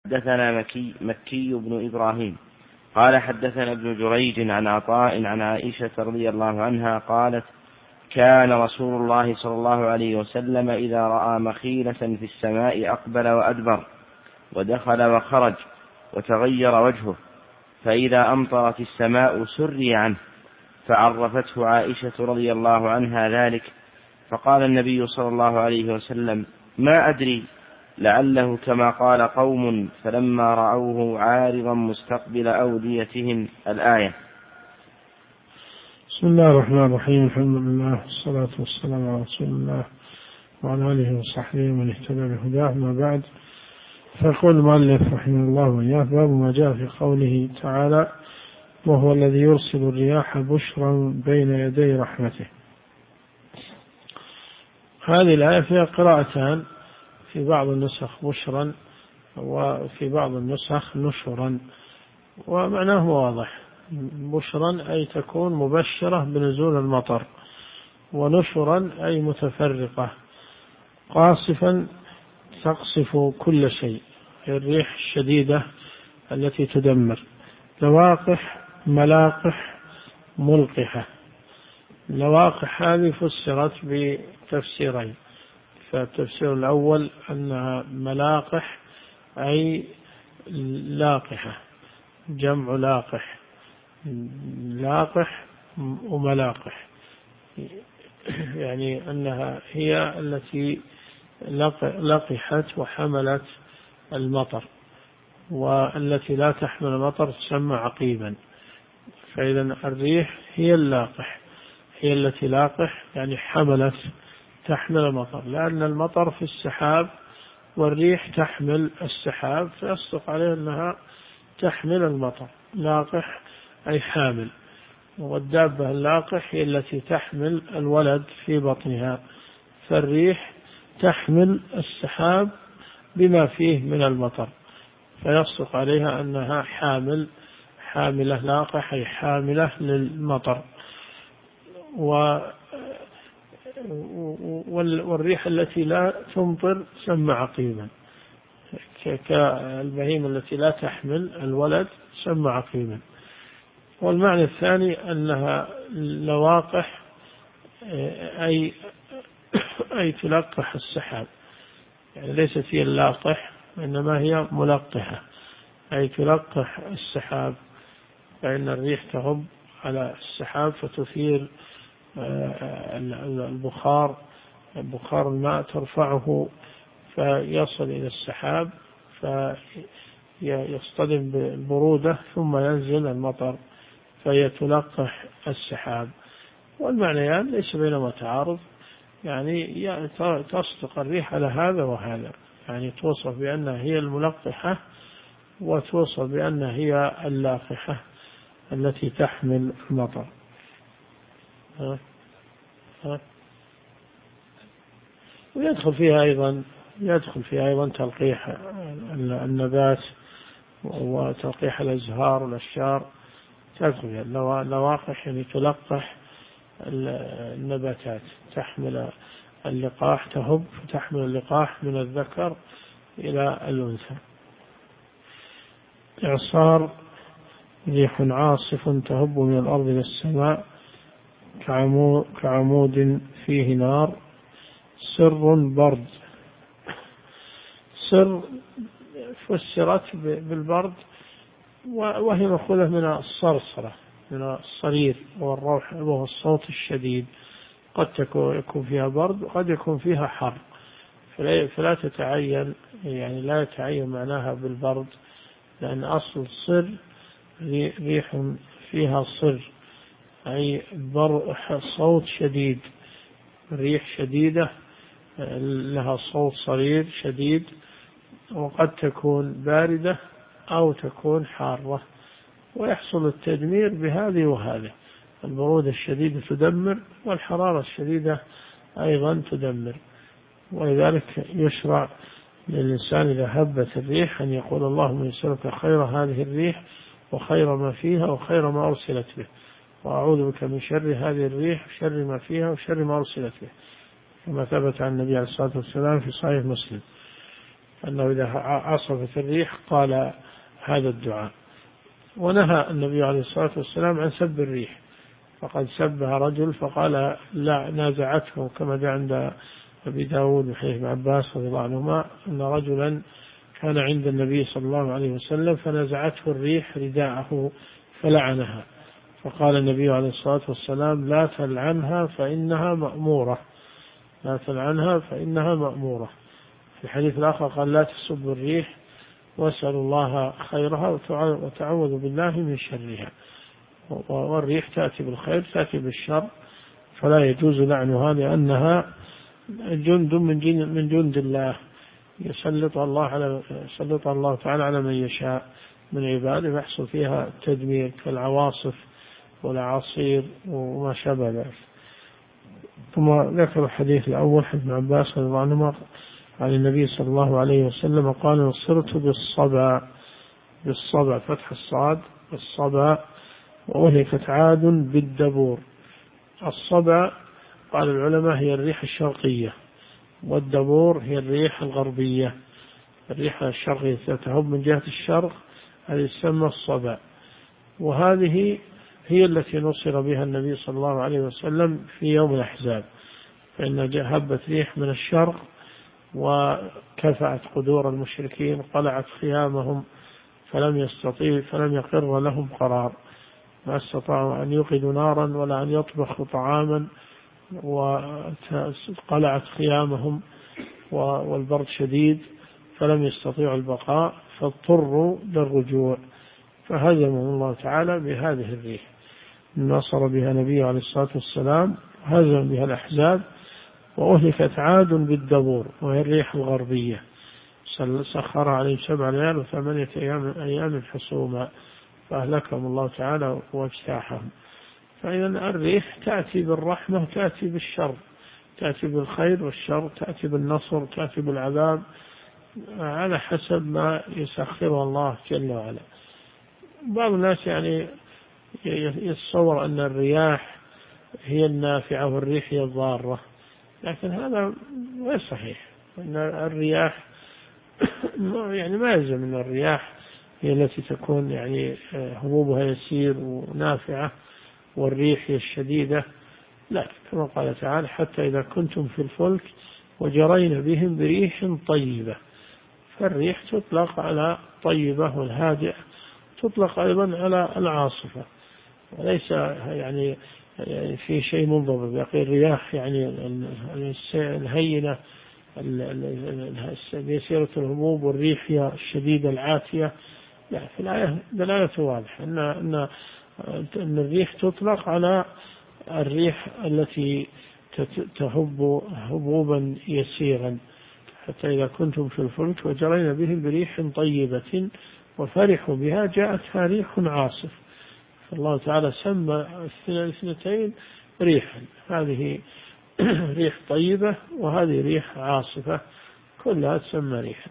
حدثنا مكي بن إبراهيم قال حدثنا ابن جريج عن عطاء عن عائشة رضي الله عنها قالت: كان رسول الله صلى الله عليه وسلم إذا رأى مخيلة في السماء أقبل وأدبر ودخل وخرج وتغير وجهه، فإذا أمطرت السماء سري عنه، فعرفته عائشة رضي الله عنها ذلك، فقال النبي صلى الله عليه وسلم: ما أدري، لعله كما قال قوم فلما رأوه عارضا مستقبل أوديتهم. الآية. بسم الله الرحمن الرحيم. الحمد لله والصلاة والسلام على رسول الله وعلى آله وصحبه من اهتدى بهداه. ما بعد، فيقول المؤلف رحمه الله وإياه: باب ما جاء في قوله تعالى: وهو الذي يرسل الرياح بشرا بين يدي رحمته. هذه الآية فيها قراءتان، في بعض النسخ بشرا وفي بعض النسخ نشرا، ومعناه واضح: بشرا أي تكون مبشرة بنزول المطر، ونشرا أي متفرقة قاصفا تقصف كل شيء، الريح الشديدة التي تدمر. لواقح، ملاقح، ملقحة. لواقح هذه فسرت بتفسيرين: فالتفسير الأول أنها ملاقح أي لاقحة، جمع لاقح، لاقح وملاقح، يعني أنها هي التي لقحت وحملت المطر، والتي لا تحمل المطر تسمى عقيبا. فإذا الريح هي اللاقح، هي التي لاقح يعني حملت، تحمل المطر، لأن المطر في السحاب والريح تحمل السحاب، فيصدق عليه أنها تحمل المطر. لاقح أي حامل، والدابة اللاقح هي التي تحمل الولد في بطنها، فالريح تحمل السحاب بما فيه من المطر، فيصدق عليها أنها حاملة لاقح أي حاملة للمطر. والريح التي لا تمطر تسمى عقيما، كالبهيمة التي لا تحمل الولد تسمى عقيما. والمعنى الثاني أنها لواقح أي تلقح السحاب، يعني ليست هي اللاقح إنما هي ملقحة، أي تلقح السحاب، فإن الريح تهب على السحاب فتثير بخار الماء، ترفعه فيصل إلى السحاب فيصطدم بالبرودة ثم ينزل المطر فيتلقح السحاب. والمعنيان ليس بينهما تعارض، يعني تصدق الريح على هذا وهذا، يعني توصف بأنها هي الملقحة وتوصف بأنها هي اللاقحة التي تحمل المطر. ويدخل فيها أيضا تلقيح النبات وتلقيح الأزهار والأشجار، تدخل فيها اللواقح، يعني تلقح النباتات، تحمل اللقاح، تهب فتحمل اللقاح من الذكر إلى الأنثى. إعصار: ريح عاصف تهب من الأرض إلى السماء كعمود فيه نار. سر برد. سر فسرت بالبرد، وهي مأخوذة من الصرصرة، من الصرير والروح، وهو الصوت الشديد. قد يكون فيها برد وقد يكون فيها حر، فلا تتعين، يعني لا يتعين معناها بالبرد، لأن أصل صر ريح فيها صر أي صوت شديد، ريح شديدة لها صوت صرير شديد، وقد تكون باردة أو تكون حارة، ويحصل التدمير بهذه وهذه. البرودة الشديدة تدمر، والحرارة الشديدة أيضا تدمر. ولذلك يشرع للإنسان إذا هبت الريح أن يقول: اللهم يسألك خير هذه الريح وخير ما فيها وخير ما أرسلت به، وأعوذ بك من شر هذه الريح وشر ما فيها وشر ما أرسلت به، كما ثبت عن النبي عليه الصلاة والسلام في صحيح مسلم. أنه إذا عصفت الريح قال هذا الدعاء. ونهى النبي عليه الصلاة والسلام عن سب الريح، فقد سبها رجل فقال لا نازعته، كما جاء عند أبي داود وحديث ابن عباس رضي الله عنهما أن رجلا كان عند النبي صلى الله عليه وسلم فنزعته الريح رداءه فلعنها، فقال النبي عليه الصلاة والسلام لا تلعنها فإنها مأمورة، لا تلعنها فإنها مأمورة. في الحديث الآخر قال لا تسبوا الريح واسألوا الله خيرها وتعوذوا بالله من شرها. والريح تأتي بالخير تأتي بالشر، فلا يجوز لعنها لأنها جند من جند الله يسلط الله تعالى على من يشاء من عباده يحصل فيها التدمير كالعواصف والأعاصير وما شابه ذلك. ثم ذكر الحديث الأول حديث ابن عباس رضي الله عنهما عن النبي صلى الله عليه وسلم قال صرت بالصبع فتح الصاد بالصبع وأهلكت عاد بالدبور. الصبع قال العلماء هي الريح الشرقية، والدبور هي الريح الغربية. الريح الشرقية تهب من جهة الشرق هذه تسمى الصبع، وهذه هي التي نصر بها النبي صلى الله عليه وسلم في يوم الأحزاب، فإن هبت ريح من الشرق وكفأت قدور المشركين قلعت خيامهم فلم يقر لهم قرار، ما استطاعوا أن يوقدوا نارا ولا أن يطبخوا طعاما، وقلعت خيامهم والبرد شديد فلم يستطيعوا البقاء فاضطروا للرجوع، فهزمهم الله تعالى بهذه الريح، نصر بها نبي عليه الصلاة والسلام، هزم بها الأحزاب. وأهلكت عاد بالدبور وهي الريح الغربية سخر عليهم 7 ليال و8 أيام حسوما فأهلكهم الله تعالى واجتاحهم. فإذا الريح تأتي بالرحمة تأتي بالشر، تأتي بالخير والشر، تأتي بالنصر تأتي بالعذاب على حسب ما يسخره الله جل وعلا. بعض الناس يعني يتصور أن الرياح هي النافعة والريح هي الضارة، لكن هذا غير صحيح. أن الرياح يعني ما يلزم أن الرياح هي التي تكون يعني هبوبها يسير ونافعة والريح هي الشديدة، لا، كما قال تعالى حتى إذا كنتم في الفلك وجرين بهم بريح طيبة. فالريح تطلق على طيبة والهادئة، تطلق أيضا على العاصفة، وليس يعني في شيء منضبط. يقول الرياح يعني الهينة يسيرة الهبوب والريح هي الشديدة العاتية، لا، في الآية دلالة واضحة أن الريح تطلق على الريح التي تهب هبوبا يسيرا. حتى إذا كنتم في الفلك وجرين بهم بريح طيبة وفرحوا بها جاءتها ريح عاصف، فالله تعالى سمى الاثنتين ريحا، هذه ريح طيبة وهذه ريح عاصفة، كلها تسمى ريحا.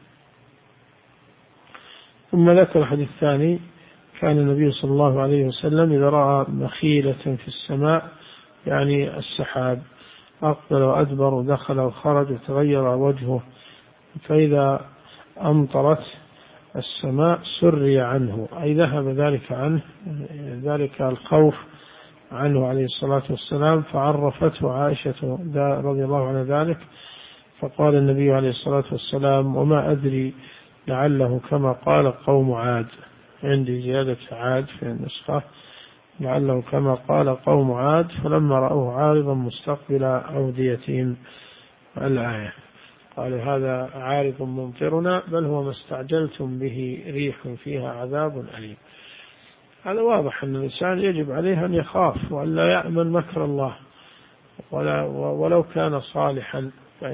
ثم ذكر الحديث الثاني كان النبي صلى الله عليه وسلم إذا رأى مخيلة في السماء يعني السحاب أقبل وأدبر ودخل وخرج وتغير وجهه، فإذا أمطرت السماء سري عنه، أي ذهب ذلك عنه، ذلك الخوف عنه عليه الصلاة والسلام. فعرفته عائشة رضي الله عنها ذلك، فقال النبي عليه الصلاة والسلام وما أدري لعله كما قال قوم عاد، عندي زيادة عاد في النسخة، لعله كما قال قوم عاد فلما رأوه عارضا مستقبل أوديتهم الآية، قالوا هذا عارض ممطرنا بل هو ما استعجلتم به ريح فيها عذاب أليم. هذا واضح أن الإنسان يجب عليه أن يخاف وأن لا يأمن مكر الله ولو كان صالحا،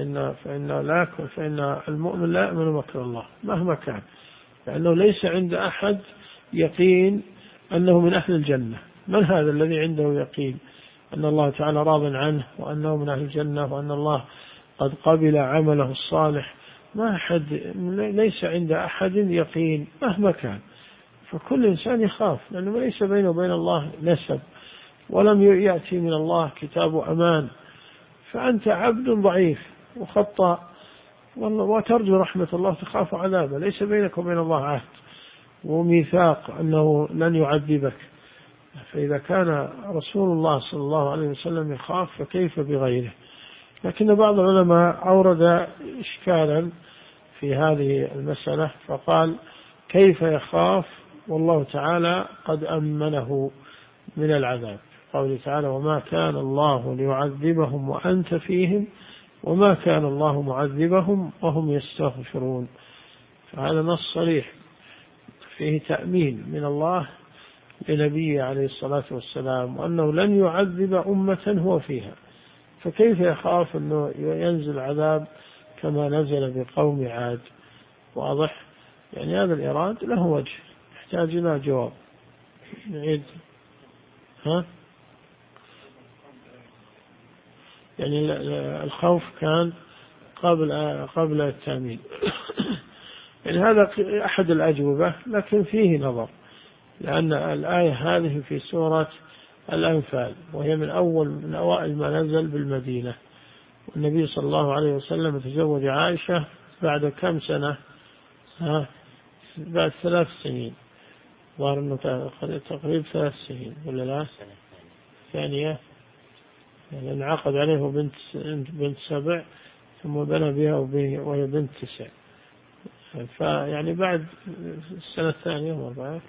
فإن المؤمن لا يأمن مكر الله مهما كان، لأنه ليس عند أحد يقين أنه من أهل الجنة. من هذا الذي عنده يقين أن الله تعالى راض عنه وأنه من أهل الجنة وأن الله قد قبل عمله الصالح؟ ما أحد، ليس عند أحد يقين مهما كان، فكل إنسان يخاف لأنه ليس بينه وبين الله نسب ولم يأتي من الله كتاب أمان، فأنت عبد ضعيف وخطأ والله وترجو رحمة الله تخاف عذابه، ليس بينك وبين الله عهد وميثاق أنه لن يعذبك. فإذا كان رسول الله صلى الله عليه وسلم يخاف فكيف بغيره؟ لكن بعض العلماء أورد إشكالا في هذه المسألة فقال كيف يخاف والله تعالى قد أمنه من العذاب؟ قوله تعالى وما كان الله ليعذبهم وأنت فيهم وما كان الله معذبهم وهم يستغفرون. فهذا نص صريح فيه تأمين من الله لنبيه عليه الصلاة والسلام وأنه لن يعذب أمة هو فيها، فكيف يخاف أنه ينزل عذاب كما نزل بقوم عاد؟ واضح؟ يعني هذا الإراد له وجه يحتاج إلى جواب. نعيد. يعني الخوف كان قبل التأمين. يعني هذا أحد الأجوبة لكن فيه نظر، لأن الآية هذه في سورة الأنفال وهي من أوائل ما نزل بالمدينة، والنبي صلى الله عليه وسلم تزوج عائشة بعد كم سنة؟ بعد 3 سنين، ظهر أنه تقريبا 3 سنين ولا لا؟ ثانية، يعني انعقد عليه بنت 7 ثم بنى بها وهي بنت 9، فيعني بعد السنة الثانية والرابعة.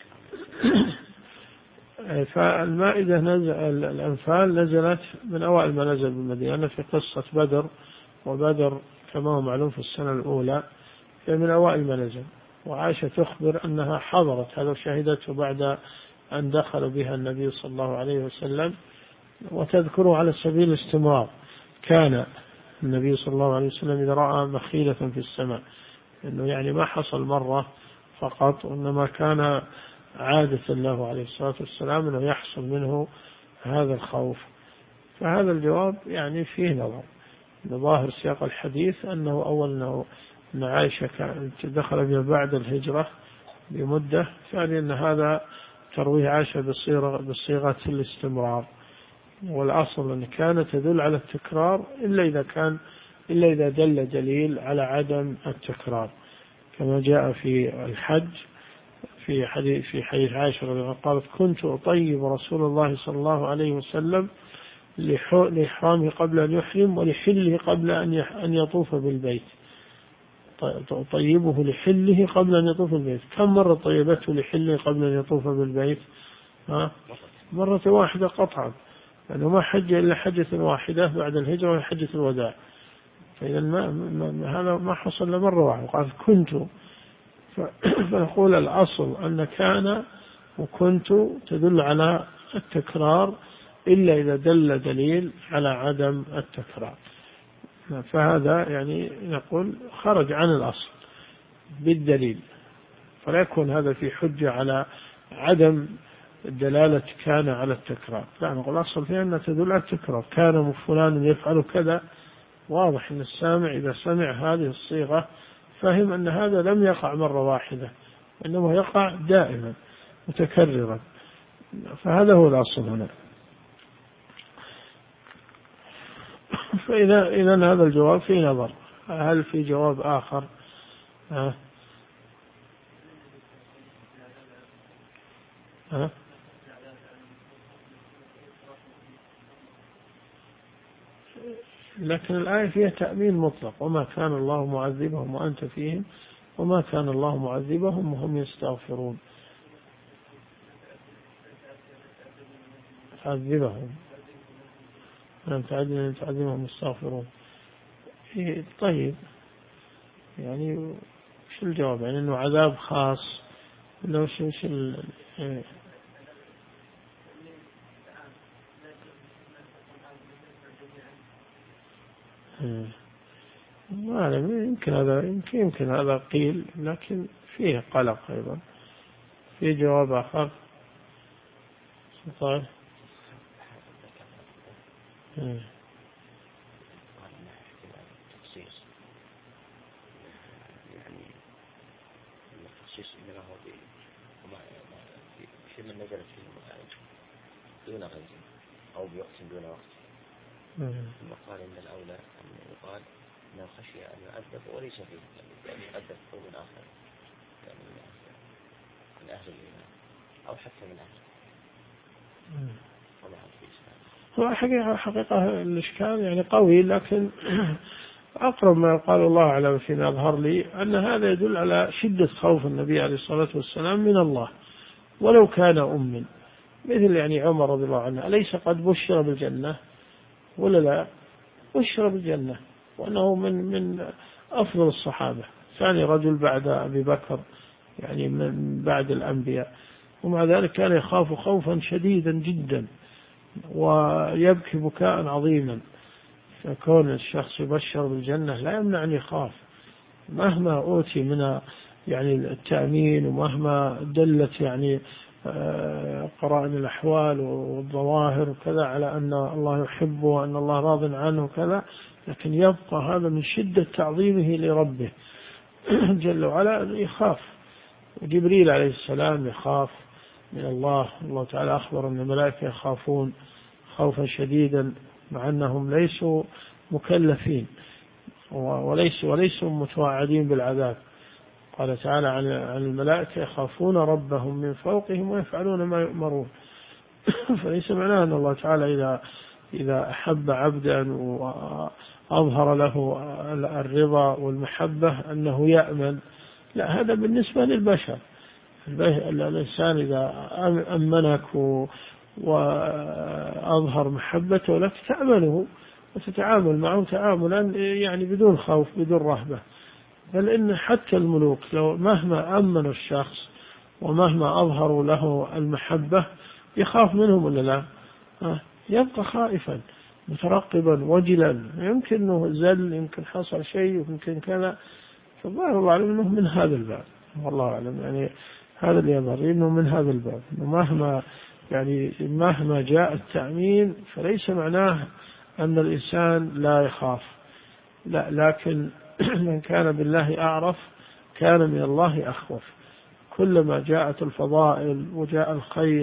فالمائدة الأنفال نزلت من أوائل ما نزل بالمدينة في قصة بدر، وبدر كما هو معلوم في السنة الأولى من أوائل ما نزل. وعائشة تخبر أنها حضرت هذا وشهدته بعد أن دخل بها النبي صلى الله عليه وسلم، وتذكره على سبيل الاستمرار. كان النبي صلى الله عليه وسلم إذا رأى مخيلة في السماء، إنه يعني ما حصل مرة فقط، وإنما كان عادة له عليه الصلاة والسلام أنه يحصل منه هذا الخوف. فهذا الجواب يعني فيه نظر، ظاهر سياق الحديث أنه أول أن عائشة دخل بها بعد الهجرة بمدة، ثانيا أن هذا ترويه عائشة بصيغة الاستمرار، والأصل أن كانت تدل على التكرار إلا إذا دل دليل على عدم التكرار، كما جاء في الحج في حديث عائشة رضي الله عنها قالت كنت أطيب رسول الله صلى الله عليه وسلم لإحرامه قبل أن يحرم ولحله قبل أن يطوف بالبيت. طيبه لحله قبل أن يطوف بالبيت. كم مرة طيبته لحله قبل أن يطوف بالبيت؟ مرة واحدة قطعا، لأنه ما حج إلا حجة واحدة بعد الهجرة وهي حجة الوداع، فإذا هذا ما حصل لمرة واحدة. قال كنت، فنقول الأصل أن كان وكنت تدل على التكرار إلا إذا دل دليل على عدم التكرار، فهذا يعني نقول خرج عن الأصل بالدليل، فلا يكون هذا في حجة على عدم الدلالة كان على التكرار. لا، نقول الأصل فيها أن تدل على التكرار. كان فلان يفعل كذا، واضح أن السامع إذا سمع هذه الصيغة فهم أن هذا لم يقع مرة واحدة، إنما يقع دائما متكررا، فهذا هو الأصل هنا. فإذا هذا الجواب فيه نظر. هل في جواب آخر؟ لكن الآية فيها تأمين مطلق، وما كان الله معذبهم وأنت فيهم وما كان الله معذبهم وهم يستغفرون. تعذبهم لم تعذبهم يستغفرون. طيب، يعني شو الجواب؟ يعني أنه عذاب خاص ولا وش ما أعلم، يمكن هذا قيل، لكن فيه قلق أيضا. في جواب آخر؟ طيب. التخصيص إنما هو في من نزلت فيه المسائل دون غزو أو بوقت دون وقت، ثم قال إن الأولى أن يقال أنه خشي أن يعذب وليس فيه يعني يعذب قوم آخر يعني من أهل الإيمان أو حتى من أهل هو حقيقة الإشكال يعني قوي، لكن أقرب ما قال الله أعلم فيما أظهر لي أن هذا يدل على شدة خوف النبي عليه الصلاة والسلام من الله ولو كان أم، مثل يعني عمر رضي الله عنه أليس قد بشر بالجنة ولا لا؟ بشر بالجنة وأنه من أفضل الصحابة، ثاني رجل بعد أبي بكر يعني من بعد الأنبياء، ومع ذلك كان يخاف خوفا شديدا جدا ويبكي بكاء عظيما. فكون الشخص يبشر بالجنة لا يمنع أن يخاف مهما أوتي من يعني التأمين ومهما دلت يعني قرائن الأحوال والظواهر وكذا على أن الله يحبه وأن الله راض عنه وكذا، لكن يبقى هذا من شدة تعظيمه لربه جل وعلا أن يخاف. جبريل عليه السلام يخاف من الله، الله تعالى أخبر أن الملائكة يخافون خوفا شديدا مع أنهم ليسوا مكلفين وليسوا متوعدين بالعذاب. قال تعالى عن الملائكة يخافون ربهم من فوقهم ويفعلون ما يؤمرون. فليس معناه أن الله تعالى إذا أحب عبدا وأظهر له الرضا والمحبة أنه يأمن، لا، هذا بالنسبة للبشر. الإنسان إذا أمنك وأظهر محبته لك تأمنه وتتعامل معه تعاملا يعني بدون خوف بدون رهبة. بل إن حتى الملوك لو مهما أمنوا الشخص ومهما أظهروا له المحبة يخاف منهم ولا لا؟ يبقى خائفا مترقبا وجلا، يمكن أنه زل، يمكن حصل شيء، يمكن كذا. فالله الله أعلم أنه من هذا الباب، والله أعلم يعني هذا اللي يظهر إنه من هذا الباب، إنه مهما جاء التأمين فليس معناه أن الإنسان لا يخاف، لا، لكن من كان بالله أعرف كان من الله أخوف. كلما جاءت الفضائل وجاء الخير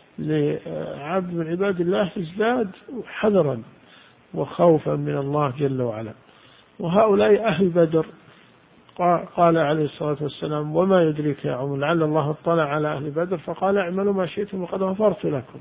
لعبد من عباد الله ازداد حذرا وخوفا من الله جل وعلا. وهؤلاء أهل بدر قال عليه الصلاة والسلام وما يدريك يا عمر لعل الله اطلع على أهل بدر فقال اعملوا ما شئتم وقد غفرت لكم.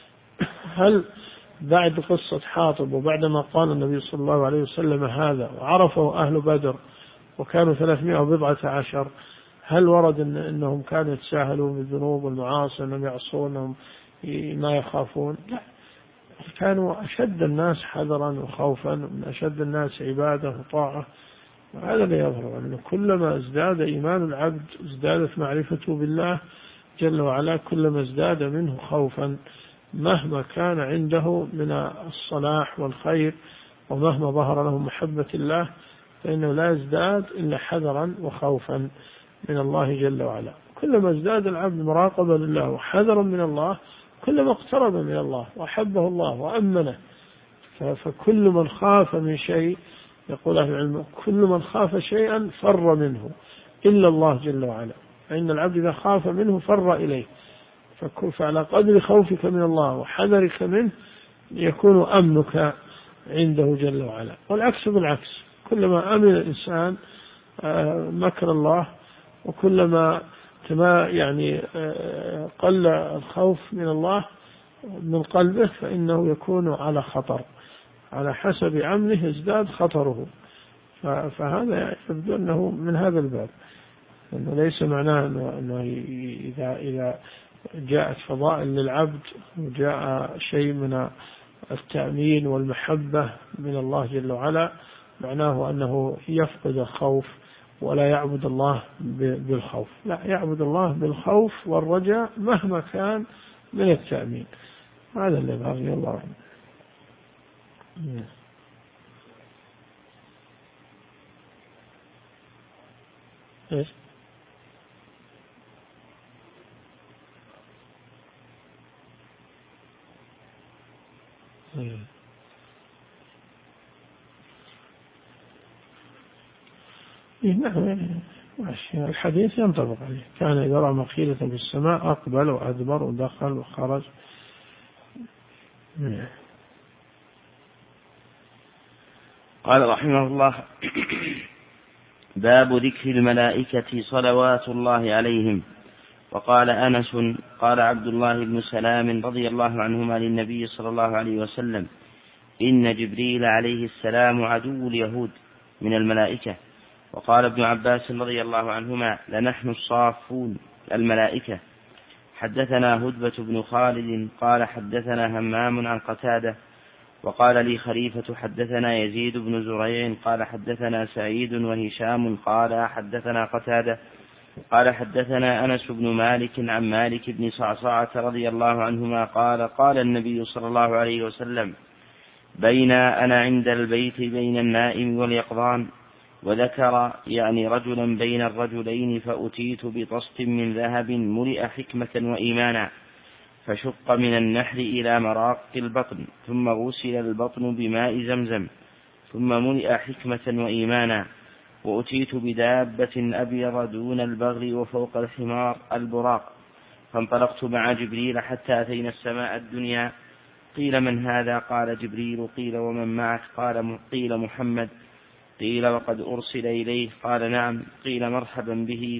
هل بعد قصة حاطب وبعدما قال النبي صلى الله عليه وسلم هذا وعرفوا أهل بدر وكانوا 314، هل ورد إنهم كانوا يتساهلون بالذنوب والمعاصي أنهم يعصونهم ما يخافون؟ لا، كانوا أشد الناس حذرا وخوفا، من أشد الناس عبادة وطاعة. وهذا لا يظهر أنه كلما ازداد إيمان العبد ازدادت معرفته بالله جل وعلا، كلما ازداد منه خوفا مهما كان عنده من الصلاح والخير ومهما ظهر له محبة الله، فإنه لا يزداد إلا حذرا وخوفا من الله جل وعلا. كلما ازداد العبد مراقبة لله وحذرا من الله كلما اقترب من الله وأحبه الله وأمنه. فكل من خاف من شيء، يقول أهل العلم، كل من خاف شيئا فر منه إلا الله جل وعلا، فإن العبد إذا خاف منه فر إليه. فعلى قدر خوفك من الله وحذرك منه يكون أمنك عنده جل وعلا. والعكس بالعكس، كلما أمن الإنسان مكر الله وكلما قل الخوف من الله من قلبه فإنه يكون على خطر، على حسب عمله ازداد خطره. فهذا يبدو أنه من هذا الباب، أنه ليس معناه أنه إذا جاءت فضائل للعبد وجاء شيء من التأمين والمحبة من الله جل وعلا معناه أنه يفقد الخوف ولا يعبد الله بالخوف، لا، يعبد الله بالخوف والرجاء مهما كان من التأمين. هذا اللي رضي الله عنه. إيش؟ الحديث ينطبق عليه، كان إذا رأى مخيلة في السماء أقبل وأدبر ودخل وخرج. قال رحمه الله: باب ذكر الملائكة صلوات الله عليهم. وقال أنس: قال عبد الله بن سلام رضي الله عنهما للنبي صلى الله عليه وسلم: إن جبريل عليه السلام عدو اليهود من الملائكة. وقال ابن عباس رضي الله عنهما: لنحن الصافون الملائكة. حدثنا هدبة بن خالد قال حدثنا همام عن قتادة. وقال لي خليفة: حدثنا يزيد بن زريع قال حدثنا سعيد وهشام قال حدثنا قتادة قال حدثنا أنس بن مالك عن مالك بن صعصعة رضي الله عنهما قال: قال النبي صلى الله عليه وسلم: بين أنا عند البيت بين النائم واليقظان، وذكر يعني رجلا بين الرجلين، فأتيت بطست من ذهب ملئ حكمة وإيمانا، فشق من النحر إلى مراق البطن، ثم غسل البطن بماء زمزم، ثم ملئ حكمة وإيمانا. وأتيت بدابة أبيض دون البغل وفوق الحمار البراق، فانطلقت مع جبريل حتى أتينا السماء الدنيا. قيل: من هذا؟ قال: جبريل. قيل: ومن معك؟ قيل: محمد. قيل: وقد أرسل إليه؟ قال: نعم. قيل: مرحبا به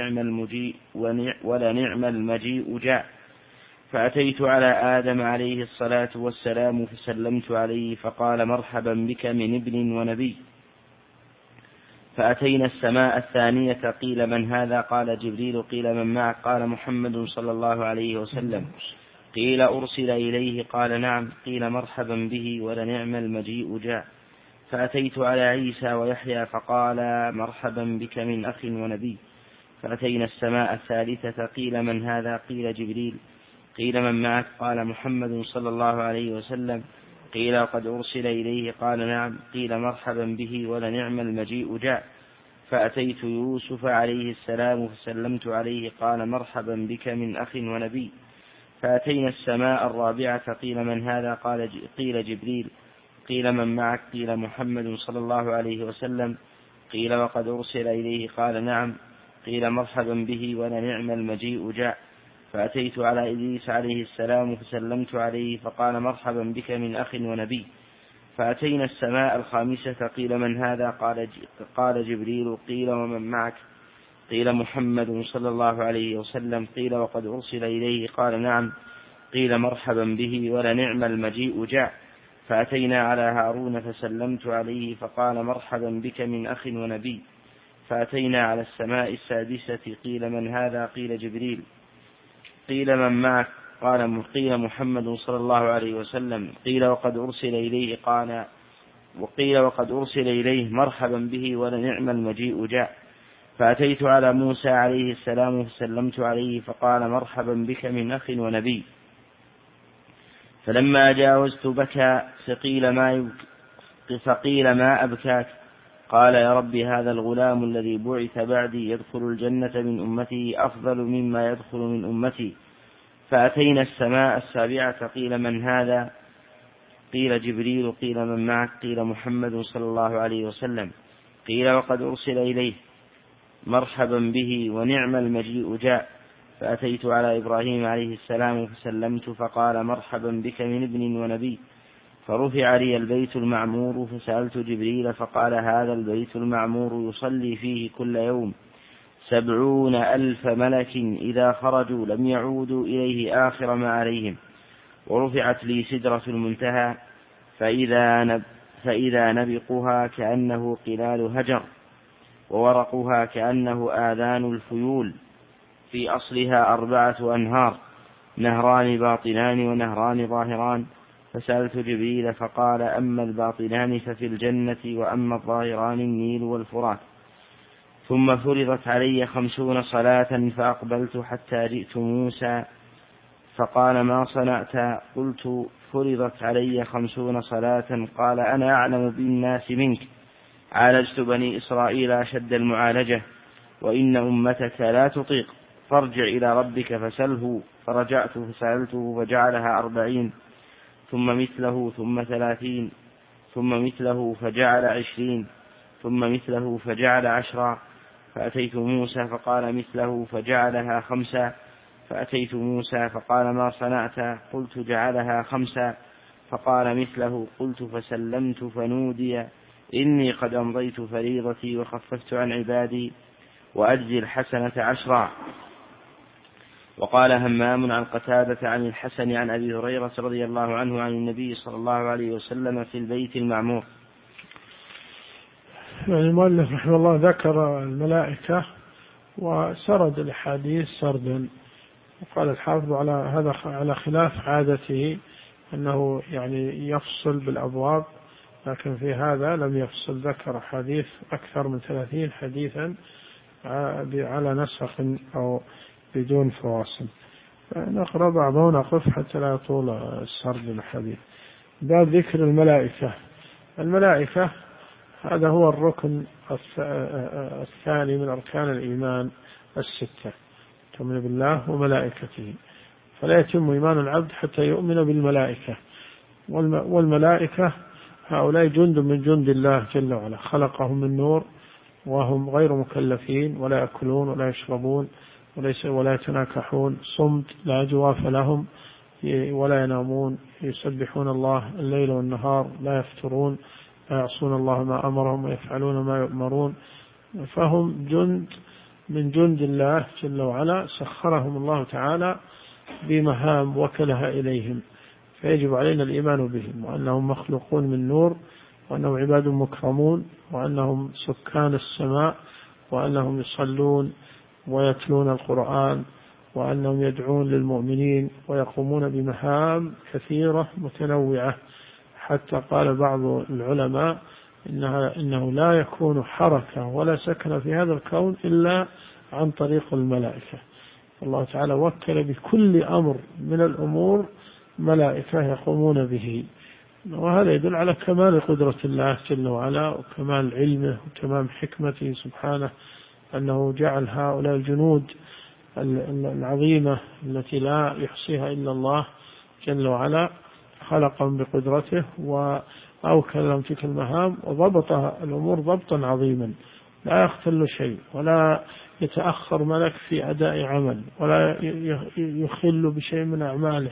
ولنعم المجيء جاء. فأتيت على آدم عليه الصلاة والسلام فسلمت عليه، فقال: مرحبا بك من ابن ونبي. فأتينا السماء الثانية. قيل: من هذا؟ قال: جبريل. قيل: من معك؟ قال: محمد صلى الله عليه وسلم. قيل: أرسل إليه؟ قال: نعم. قيل: مرحبا به ولنعم المجيء جاء. فأتيت على عيسى ويحيى، فقال: مرحبا بك من أخ ونبي. فأتينا السماء الثالثة. قيل: من هذا؟ قيل: جبريل. قيل: من معك؟ قال: محمد صلى الله عليه وسلم. قيل: وقد أرسل إليه؟ قال: نعم. قيل: مرحبا به ولنعم المجيء جاء. فأتيت يوسف عليه السلام فسلمت عليه، قال: مرحبا بك من أخ ونبي. فأتينا السماء الرابعة. قيل: من هذا؟ قيل: جبريل. قيل: من معك؟ قيل: محمد صلى الله عليه وسلم. قيل: وقد أرسل إليه؟ قال: نعم. قيل: مرحبا به ولنعم المجيء جاء. فأتيت على إدريس عليه السلام فسلمت عليه، فقال: مرحبا بك من أخ ونبي. فأتينا السماء الخامسة. قيل: من هذا؟ قال: جبريل. قيل: ومن معك؟ قيل: محمد صلى الله عليه وسلم. قيل: وقد أرسل إليه؟ قال: نعم. قيل: مرحبا به ولنعم المجيء جاء. فأتينا على هارون فسلمت عليه، فقال: مرحبا بك من أخ ونبي. فأتينا على السماء السادسة. قيل: من هذا؟ قيل: جبريل. قيل: من معك؟ قيل: محمد صلى الله عليه وسلم. قيل: وقد أرسل إليه؟ وقيل: وقد أرسل إليه؟ مرحبا به ولنعم المجيء جاء. فأتيت على موسى عليه السلام فسلمت عليه، فقال: مرحبا بك من أخ ونبي. فلما جاوزت بكى، فقيل: ما أبكاك؟ قال: يا رب، هذا الغلام الذي بعث بعدي يدخل الجنة من أمته أفضل مما يدخل من أمتي. فأتينا السماء السابعة. قيل: من هذا؟ قيل: جبريل. قيل: من معك؟ قيل: محمد صلى الله عليه وسلم. قيل: وقد أرسل إليه؟ مرحبا به ونعم المجيء جاء. فأتيت على إبراهيم عليه السلام فسلمت، فقال: مرحبا بك من ابن ونبي. فرفع لي البيت المعمور، فسألت جبريل فقال: هذا البيت المعمور يصلي فيه كل يوم 70,000 ملك، إذا خرجوا لم يعودوا إليه آخر ما عليهم. ورفعت لي سدرة المنتهى، فإذا نبقها كأنه قلال هجر، وورقها كأنه آذان الفيول. في أصلها 4 أنهار، نهران باطنان ونهران ظاهران. فسألت جبريل فقال: أما الباطنان ففي الجنة، وأما الظاهران النيل والفرات. ثم فرضت علي 50 صلاة، فأقبلت حتى جئت موسى فقال: ما صنعت؟ قلت: فرضت علي 50 صلاة. قال: أنا أعلم بالناس منك، عالجت بني إسرائيل أشد المعالجة، وإن أمتك لا تطيق، فارجع إلى ربك فسله. فرجعت فسألته فجعلها 40، ثم مثله، ثم 30، ثم مثله فجعل 20، ثم مثله فجعل 10. فأتيت موسى فقال: مثله، فجعلها 5. فأتيت موسى فقال: ما صنعت؟ قلت: جعلها 5. فقال: مثله. قلت: فسلمت، فنودي إني قد أمضيت فريضتي وخففت عن عبادي وأجزي الحسنة 10. وقال همام عن قتادة عن الحسن عن أبي هريرة رضي الله عنه عن النبي صلى الله عليه وسلم في البيت المعمور. يعني المؤلف رحمه الله ذكر الملائكة وسرد الحديث سردا، وقال الحافظ على هذا على خلاف عادته أنه يعني يفصل بالأبواب، لكن في هذا لم يفصل، ذكر حديث أكثر من 30 حديثا على نسق أو بدون فواصل. نقرأ بعضه ونقف حتى لا يطول السرد الحديث. باب ذكر الملائكة. الملائكة هذا هو الركن الثاني من أركان الإيمان 6، تؤمن بالله وملائكته، فلا يتم إيمان العبد حتى يؤمن بالملائكة. والملائكة هؤلاء جند من جند الله جل وعلا، خلقهم من نور وهم غير مكلفين، ولا يأكلون ولا يشربون ولا يتناكحون، صمت لا جواف لهم، ولا ينامون، يسبحون الله الليل والنهار، لا يفترون، لا يعصون الله ما أمرهم ويفعلون ما يؤمرون. فهم جند من جند الله جل وعلا، سخرهم الله تعالى بمهام وكلها إليهم، فيجب علينا الإيمان بهم، وأنهم مخلوقون من نور، وأنهم عباد مكرمون، وأنهم سكان السماء، وأنهم يصلون ويتلون القرآن، وأنهم يدعون للمؤمنين ويقومون بمهام كثيرة متنوعة، حتى قال بعض العلماء إنه لا يكون حركة ولا سكن في هذا الكون إلا عن طريق الملائكة. الله تعالى وكل بكل أمر من الأمور ملائكة يقومون به، وهذا يدل على كمال قدرة الله جل وعلا وكمال علمه وتمام حكمته سبحانه، أنه جعل هؤلاء الجنود العظيمة التي لا يحصيها إلا الله جل وعلا، خلقهم بقدرته وأوكلهم تلك المهام، وضبط الأمور ضبطا عظيما، لا يختل شيء، ولا يتأخر ملك في أداء عمل، ولا يخل بشيء من أعماله.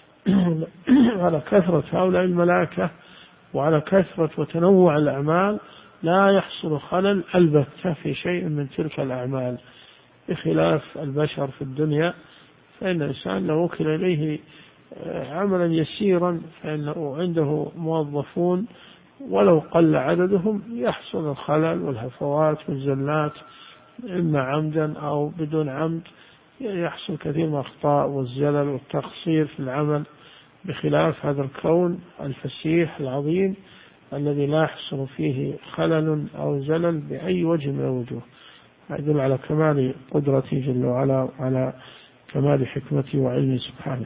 على كثرة هؤلاء الملائكة وعلى كثرة وتنوع الأعمال لا يحصل خلل البتة في شيء من تلك الأعمال، بخلاف البشر في الدنيا، فإن الإنسان لو وكل إليه عملا يسيرا فإنه عنده موظفون ولو قل عددهم يحصل الخلل والهفوات والزلات، إما عمدا أو بدون عمد، يحصل كثير من الأخطاء والزلل والتقصير في العمل، بخلاف هذا الكون الفسيح العظيم الذي لا يحصل فيه خلل أو زلل بأي وجه من الوجوه. يدل على كمال قدرته جل وعلا وعلى كمال حكمته وعلمه سبحانه.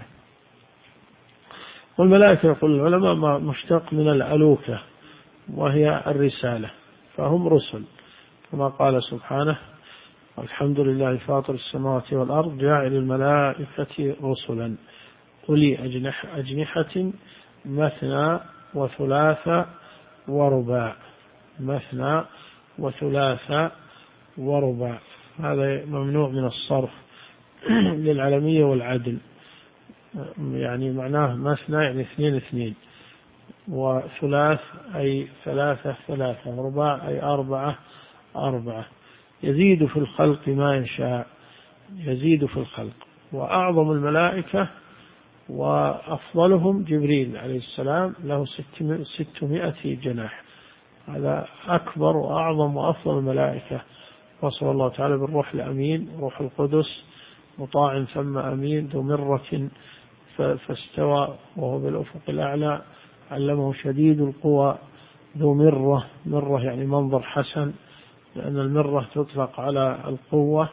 والملائكة يقول العلماء مشتق من الألوكة، وهي الرسالة، فهم رسل، كما قال سبحانه: الحمد لله فاطر السماوات والأرض جاعل الملائكة رسلا أولي أجنحة مثنى وثلاث ورباع. مثنى وثلاث ورباع، هذا ممنوع من الصرف للعلمية والعدل، يعني معناه مثنى يعني 2 2، وثلاث أي 3 3، ورباع أي 4 4. يزيد في الخلق ما يشاء، يزيد في الخلق. وأعظم الملائكة وأفضلهم جبريل عليه السلام، له 600 جناح، هذا أكبر وأعظم وأفضل الملائكة. وصل الله تعالى بالروح الأمين، روح القدس، مطاع ثم أمين، ذو مرة فاستوى وهو بالأفق الأعلى، علمه شديد القوى، ذو مرة. مرة يعني منظر حسن، لأن المرة تطلق على القوة،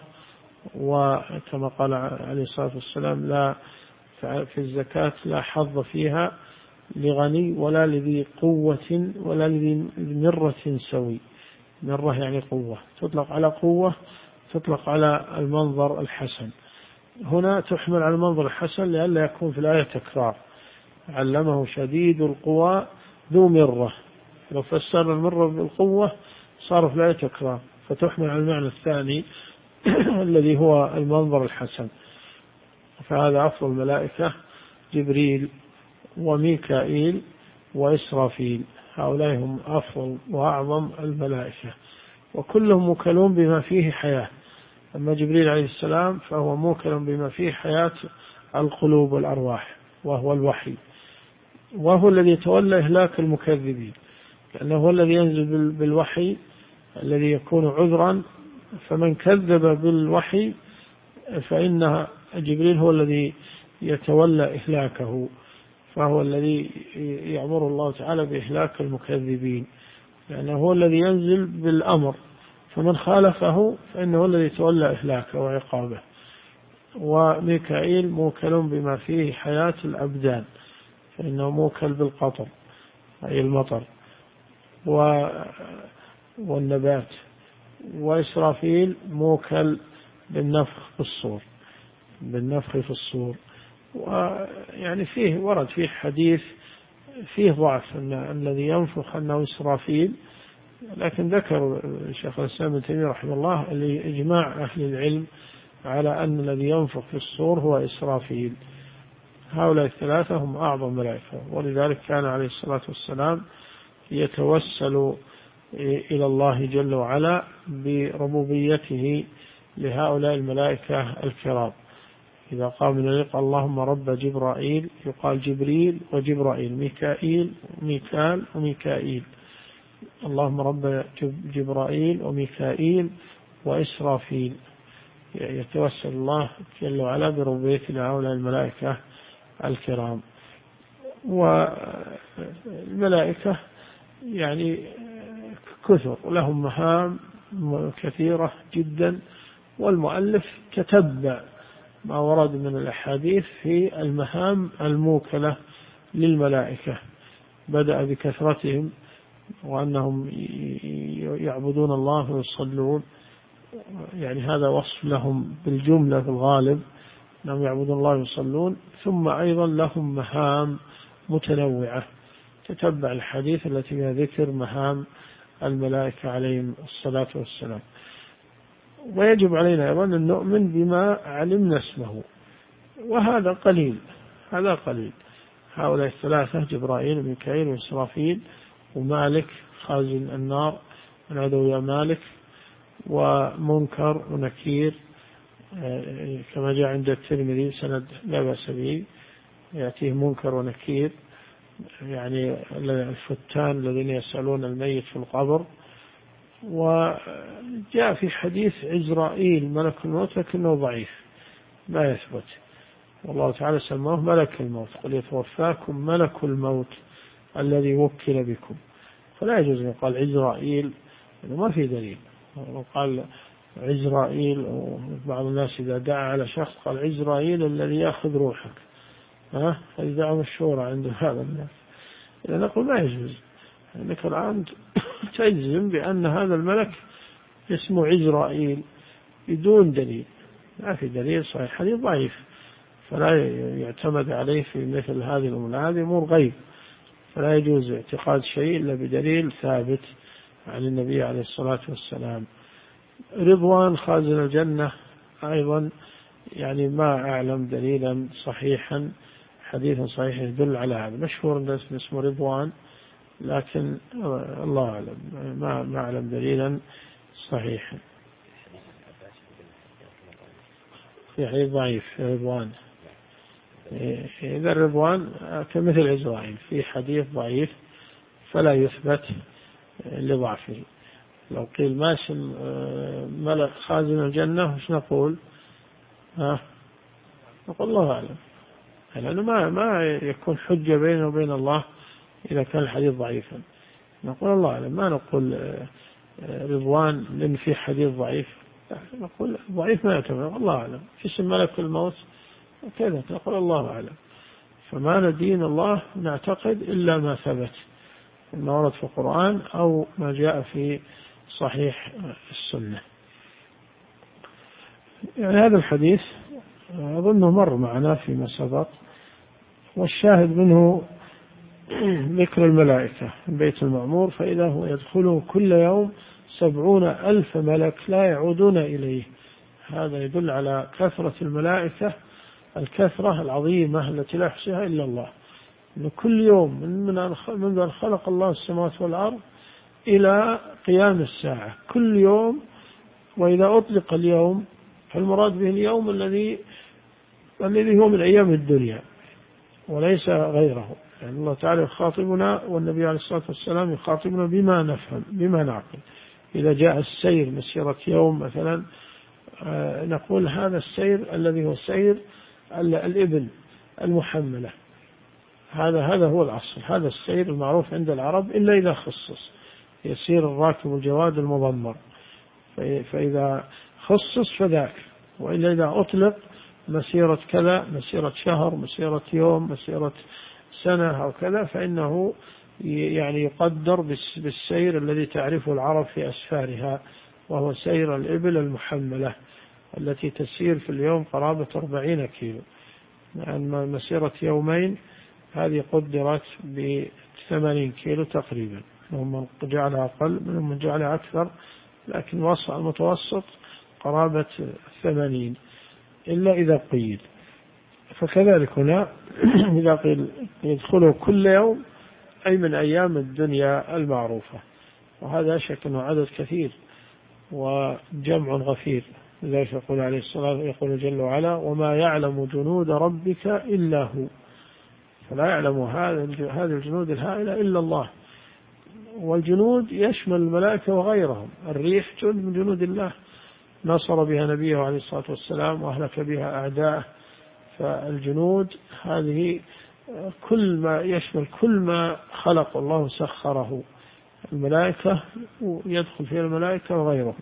وكما قال عليه الصلاة والسلام: لا في الزكاة لا حظ فيها لغني ولا لذي قوة ولا لذي مرة سوي. مرة يعني قوة، تطلق على قوة، تطلق على المنظر الحسن. هنا تحمل على المنظر الحسن لئلا يكون في الآية تكرار. علمه شديد القوى ذو مرة، لو فسر المرة بالقوة صار في الآية تكرار، فتحمل على المعنى الثاني الذي هو المنظر الحسن. فهذا أفضل الملائكة جبريل وميكائيل وإسرافيل، هؤلاء هم أفضل وأعظم الملائكة، وكلهم موكلون بما فيه حياة. أما جبريل عليه السلام فهو موكل بما فيه حياة القلوب والأرواح، وهو الوحي، وهو الذي يتولى إهلاك المكذبين، لأنه هو الذي ينزل بالوحي الذي يكون عذرا. فمن كذب بالوحي فإن جبريل هو الذي يتولى إهلاكه، فهو الذي يأمر الله تعالى بإهلاك المكذبين، لأنه هو الذي ينزل بالأمر، فمن خالفه فإنه الذي يتولى إهلاكه وعقابه. وميكائيل موكل بما فيه حياة الأبدان، فإنه موكل بالقطر أي المطر والنبات. وإسرافيل موكل بالنفخ في الصور. ويعني فيه ورد فيه حديث فيه ضعف أن الذي ينفخ أنه إسرافيل، لكن ذكر الشيخ الإسلام ابن تيمية رحمه الله إجماع أهل العلم على أن الذي ينفخ في الصور هو إسرافيل. هؤلاء الثلاثة هم أعظم ملائكة، ولذلك كان عليه الصلاة والسلام يتوسل إلى الله جل وعلا بربوبيته لهؤلاء الملائكة الكرام. إذا قام من يقال اللهم رب جبرائيل يقال جبريل وجبرائيل، ميكائيل وميكال وميكائيل. اللهم رب جبرائيل وميكائيل وإسرافيل، يتوسل الله جل وعلا بربوبيته لهؤلاء الملائكة الكرام. والملائكة يعني كثر، لهم مهام كثيرة جدا، والمؤلف تتبع ما ورد من الأحاديث في المهام الموكلة للملائكة. بدأ بكثرتهم وأنهم يعبدون الله ويصلون، يعني هذا وصف لهم بالجملة في الغالب أنهم يعبدون الله ويصلون، ثم أيضا لهم مهام متنوعة. تتبع الحديث التي فيها ذكر مهام الملائكة عليهم الصلاة والسلام. ويجب علينا أيضا أن نؤمن بما علمنا اسمه، وهذا قليل، هذا قليل. هؤلاء الثلاثة جبرائيل وميكائيل وإسرافيل ومالك خازن النار، ونادوا يا مالك، ومنكر ونكير كما جاء عند الترمذي سند لا بأس به، يأتيه منكر ونكير يعني الفتان الذين يسألون الميت في القبر. وجاء في حديث عزرائيل ملك الموت لكنه ضعيف لا يثبت، والله تعالى سماه ملك الموت، قل يتوفاكم ملك الموت الذي وكل بكم. فلا يجوز أن يقال عزرائيل، ما في دليل. وقال عزرائيل، بعض الناس إذا دعا على شخص قال عزرائيل الذي يأخذ روحك، فإذا مشهورة عند هذا الناس. إذا نقول لا يجوز، أنك الآن تجزم بأن هذا الملك اسمه عزرائيل بدون دليل، ما في دليل صحيح، حديث ضعيف، فلا يعتمد عليه في مثل هذه الأمور. هذه أمور غيب، فلا يجوز اعتقاد شيء إلا بدليل ثابت عن النبي عليه الصلاة والسلام. رضوان خازن الجنة أيضا يعني ما أعلم دليلا صحيحا، حديث صحيح يدل على هذا. مشهور الناس اسمه رضوان، لكن الله أعلم ما أعلم دليلا صحيحا. في حديث ضعيف رضوان، إذا الرضوان كمثل عزرائيل في حديث ضعيف فلا يثبت لضعفه. لو قيل ما اسم ملك خازن الجنة وش نقول؟ نقول الله أعلم، لأنه ما يكون حجة بينه وبين الله إذا كان الحديث ضعيفا. نقول الله أعلم، ما نقول رضوان لأن في حديث ضعيف، نقول ضعيف ما يعتبر، الله أعلم. اسم ملك الموت كذا، نقول الله أعلم. فما ندين الله نعتقد إلا ما ثبت، ما ورد في القرآن أو ما جاء في صحيح السنة. يعني هذا الحديث أظنه مر معنا فيما سبق، والشاهد منه ذكر الملائكة البيت المعمور، فإذا هو يدخله كل يوم 70,000 ملك لا يعودون إليه. هذا يدل على كثرة الملائكة، الكثرة العظيمة التي لا يحصيها إلا الله. أن كل يوم منذ أن خلق الله السماوات والأرض إلى قيام الساعة كل يوم. وإذا أطلق اليوم فالمراد به اليوم الذي هو من أيام الدنيا وليس غيره. يعني الله تعالى يخاطبنا والنبي عليه الصلاة والسلام يخاطبنا بما نفهم بما نعقل. إذا جاء السير مسيرة يوم مثلا نقول هذا السير الذي هو سير الإبل المحملة، هذا هو الأصل، هذا السير المعروف عند العرب إلا إذا خصص، يسير الراكب الجواد المضمر، فإذا خصص فذاك. وإلا إذا أطلق مسيرة كذا، مسيرة شهر، مسيرة يوم، مسيرة سنة أو كذا، فإنه يعني يقدر بالسير الذي تعرفه العرب في أسفارها، وهو سير الإبل المحملة التي تسير في اليوم قرابة 40 كيلو. يعني مسيرة يومين هذه قدرت ب80 كيلو تقريبا، منهم من جعلها أقل منهم من جعلها أكثر، لكن المتوسط قرابة 80 إلا إذا قيد. فكذلك هنا إذا قيل يدخله كل يوم أي من أيام الدنيا المعروفة، وهذا شك أنه عدد كثير وجمع غفير. لذلك يقول عليه الصلاة يقول جل وعلا: وما يعلم جنود ربك إلا هو. فلا يعلم هذه الجنود الهائلة إلا الله. والجنود يشمل الملائكة وغيرهم. الريح جند من جنود الله، نصر بها نبيه عليه الصلاة والسلام وأهلك بها أعداءه. فالجنود هذه كل ما يشمل كل ما خلق الله سخره، الملائكة يدخل فيها الملائكة وغيرهم.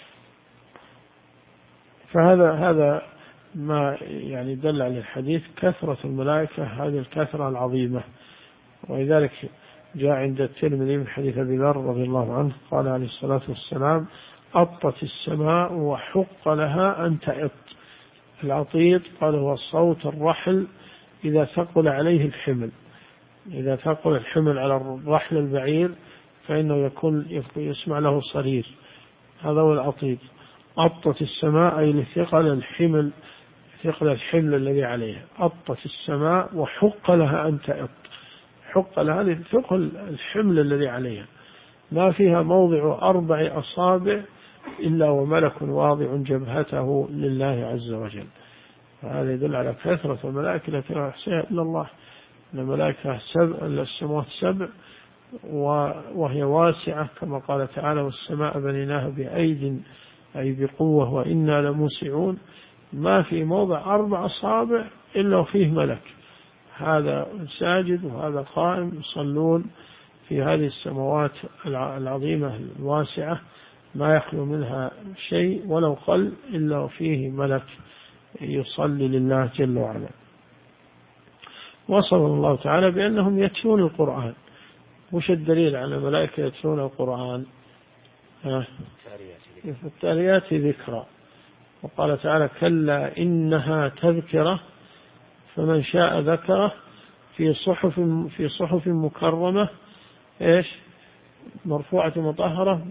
فهذا ما يعني دل على الحديث كثرة الملائكة، هذه الكثرة العظيمة. ولذلك جاء عند الترمذي من حديث أبي ذر رضي الله عنه قال عليه الصلاة والسلام: أطت السماء وحق لها أن تعط. العطيط قال هو صوت الرحل إذا ثقل عليه الحمل، إذا ثقل الحمل على الرحل البعير فإنه يسمع له صرير، هذا هو العطيط. أطت السماء أي لثقل الحمل، ثقل الحمل الذي عليها. أطت السماء وحق لها أن تعط. حق لها لثقل الحمل الذي عليها، ما فيها موضع 4 أصابع إلا وملك واضع جبهته لله عز وجل. فهذا يدل على كثرة الملائكة التي لا يحصيها إلا الله. الملائكة السماوات 7 وهي واسعة كما قال تعالى: والسماء بنيناها بأيد أي بقوة وإنا لموسعون. ما في موضع 4 أصابع إلا وفيه ملك، هذا ساجد وهذا قائم يصلون في هذه السماوات العظيمة الواسعة، ما يخلو منها شيء ولو قل إلا وفيه ملك يصلي لله جل وعلا. وصف الله تعالى بأنهم يتلون القرآن. وش الدليل على الملائكة يتلون القرآن؟ في التاليات ذكرى. وقال تعالى: كلا إنها تذكرة فمن شاء ذكره في صحف مكرمة مرفوعة مطهرة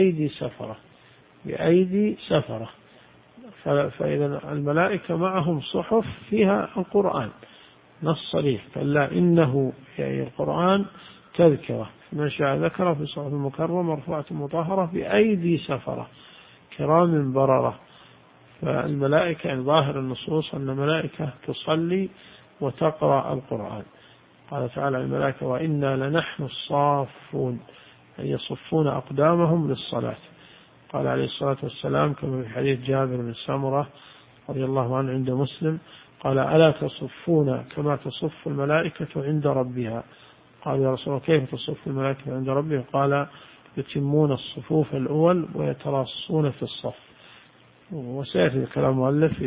بأيدي سفرة. فإذا الملائكة معهم صحف فيها القرآن، نص صريح. كلا إنه يعني القرآن تذكرة فمن شاء ذكره في صحف مكرمة مرفوعة مطهرة بأيدي سفرة كرام بررة. فالملائكة يعني ظاهر النصوص أن الملائكة تصلي وتقرأ القرآن. قال تعالى الملائكة: وإنا لنحن الصافون، أن يصفون أقدامهم للصلاة. قال عليه الصلاة والسلام كما في حديث جابر بن سمرة رضي الله عنه عند مسلم قال: ألا تصفون كما تصف الملائكة عند ربها؟ قال: يا رسول الله كيف تصف الملائكة عند ربها؟ قال: يتمون الصفوف الأول ويتراصون في الصف. وسيأتي كلام المؤلف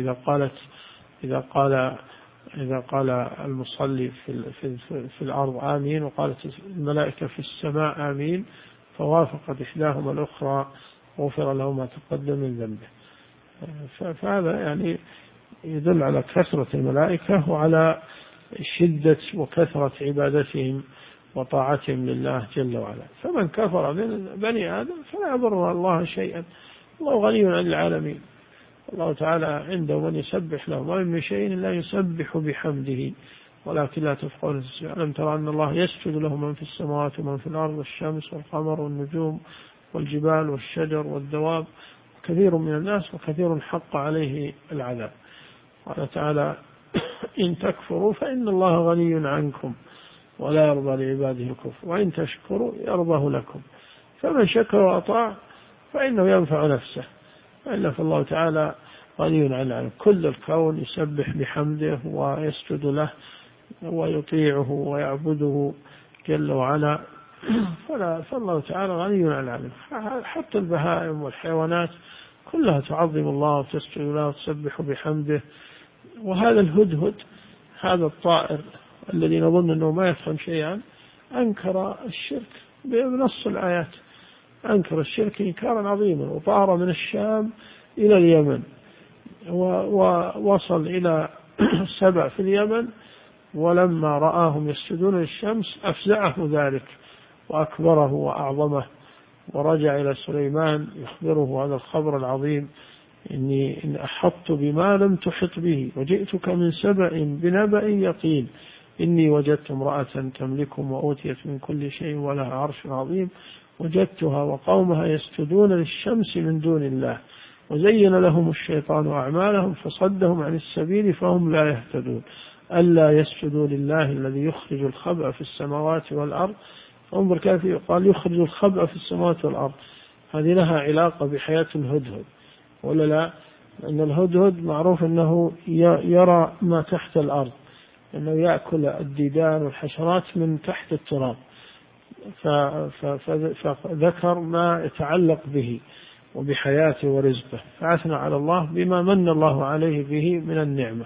إذا قال المصلي في الأرض آمين وقالت الملائكة في السماء آمين فوافقت إحداهما الأخرى غفر له ما تقدم من ذنبه. فهذا يعني يدل على كثرة الملائكة وعلى شدة وكثرة عبادتهم وطاعتهم لله جل وعلا. فمن كفر من بني آدم فلا يضر الله شيئا، الله غني عن العالمين. الله تعالى عنده من يسبح له، وإن من شيء لا يسبح بحمده ولكن لا تفقهون تسبيحهم. ألم ترى أن الله يسجد له من في السماوات ومن في الأرض والشمس والقمر والنجوم والجبال والشجر والدواب كثير من الناس وكثير حق عليه العذاب. قال تعالى إن تكفروا فإن الله غني عنكم ولا يرضى لعباده الكفر وإن تشكروا يرضه لكم فمن شكر وأطاع فإنه ينفع نفسه وإلا فالله تعالى غني عنه. كل الكون يسبح بحمده ويسجد له ويطيعه ويعبده جل وعلا، فالله تعالى غني عن العالم. حتى البهائم والحيوانات كلها تعظم الله وتسجد له وتسبح بحمده. وهذا الهدهد هذا الطائر الذي نظن أنه ما يفهم شيئا أنكر الشرك بنص الآيات، أنكر الشرك إنكارا عظيما وطار من الشام إلى اليمن ووصل إلى سبع في اليمن، ولما رآهم يسجدون للشمس أفزعه ذلك وأكبره وأعظمه، ورجع إلى سليمان يخبره هذا الخبر العظيم إن أحطت بما لم تحط به وجئتك من سبأ بنبأ يقين إني وجدت امرأة تملكهم وأوتيت من كل شيء ولها عرش عظيم وجدتها وقومها يسجدون للشمس من دون الله وزين لهم الشيطان أعمالهم فصدهم عن السبيل فهم لا يهتدون ألا يسجدوا لله الذي يخرج الخبأ في السماوات والأرض. انظر كيف قال يخرج الخبأ في السماوات والأرض، هذه لها علاقة بحياة الهدهد ولا لا؟ أن الهدهد معروف أنه يرى ما تحت الأرض، أنه يأكل الديدان والحشرات من تحت التراب، فذكر ما يتعلق به وبحياته ورزقه، فأثنى على الله بما من الله عليه به من النعمة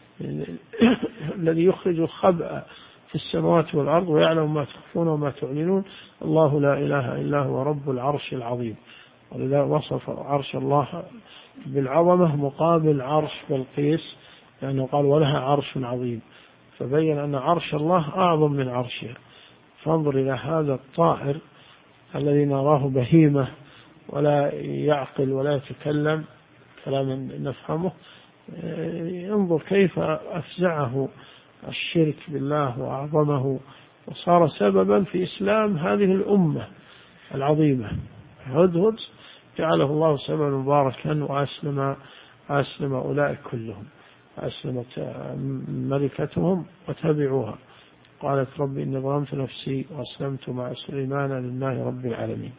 الذي يخرج الخبأ في السماوات والأرض ويعلم ما تخفون وما تعلنون الله لا إله إلا هو رب العرش العظيم. ولذا وصف عرش الله بالعظمة مقابل عرش بلقيس لأنه قال ولها عرش عظيم، فبين أن عرش الله أعظم من عرشها. فانظر إلى هذا الطائر الذي نراه بهيمة ولا يعقل ولا يتكلم كلاما نفهمه، انظر كيف أفزعه الشرك بالله وأعظمه وصار سببا في إسلام هذه الأمة العظيمة. هدهد جعله الله سببا مباركا وأسلم أولئك كلهم، أسلمت ملكتهم وتبعوها. قالت رب إني ظلمت نفسي وأسلمت مع سليمان لله رب العالمين.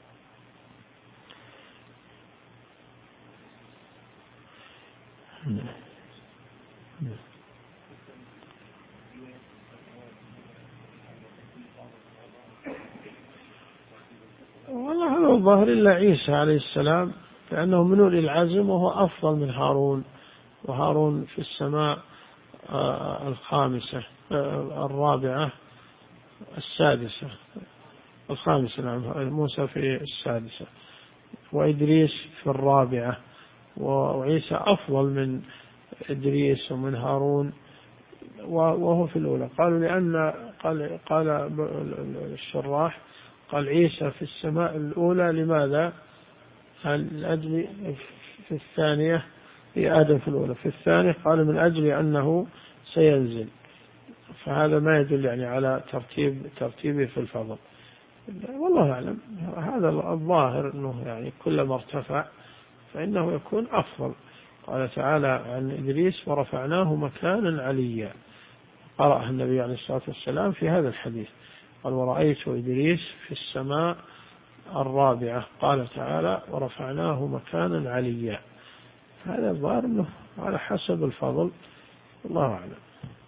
والله هذا الظاهر إلا عيسى عليه السلام لأنه من أولي العزم وهو أفضل من هارون، وهارون في السماء الخامسة الرابعة السادسة الخامسة، نعم موسى في السادسة وإدريس في الرابعة، وعيسى أفضل من إدريس ومن هارون وهو في الأولى. قالوا لأن قال الشراح قال عيسى في السماء الأولى لماذا؟ من أجل في الثانية في آدم في الأولى، في الثانية قال من أجل أنه سينزل، فهذا ما يدل يعني على ترتيبه في الفضل. والله أعلم، هذا الظاهر أنه يعني كلما ارتفع فإنه يكون أفضل. قال تعالى عن إدريس ورفعناه مكانا عليا، قرأ النبي عليه الصلاة والسلام في هذا الحديث قال ورأيت إدريس في السماء الرابعة، قال تعالى ورفعناه مكانا عليا. هذا الظاهر أنه على حسب الفضل، الله أعلم.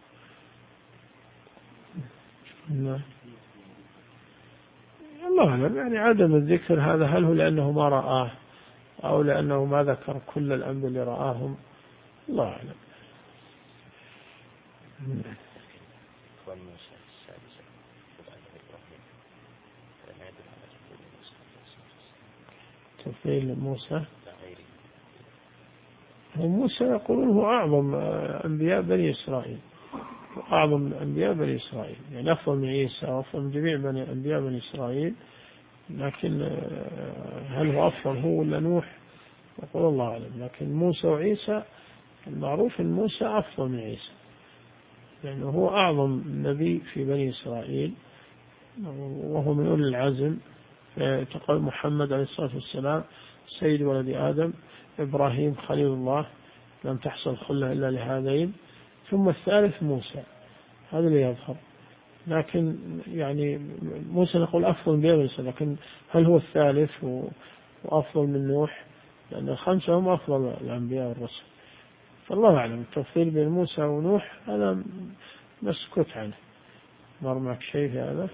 الله أعلم، يعني عدم الذكر هذا هل هو لأنه ما رآه أو لأنه ما ذكر كل الأنبياء اللي رآهم، الله أعلم. تفضيل موسى، وموسى يقولون هو أعظم أنبياء بني إسرائيل، أعظم أنبياء بني إسرائيل، يعني أفضل من عيسى وأفضل من جميع أنبياء بني إسرائيل، لكن هل هو أفضل هو ولا نوح؟ يقول الله أعلم. لكن موسى وعيسى المعروف أن موسى أفضل من عيسى. لأنه هو أعظم نبي في بني إسرائيل، وهو من أولي العزم. تقول محمد عليه الصلاة والسلام سيد ولد آدم، إبراهيم خليل الله لم تحصل خلة إلا لهذين، ثم الثالث موسى. هذا اللي يظهر. لكن يعني موسى نقول أفضل من بيرس، لكن هل هو الثالث وأفضل من نوح؟ لأن الخمسة هم أفضل الأنبياء والرسل. فالله أعلم. التفضيل بين موسى ونوح هذا مسكوت عنه. مر معك شيء في هذا؟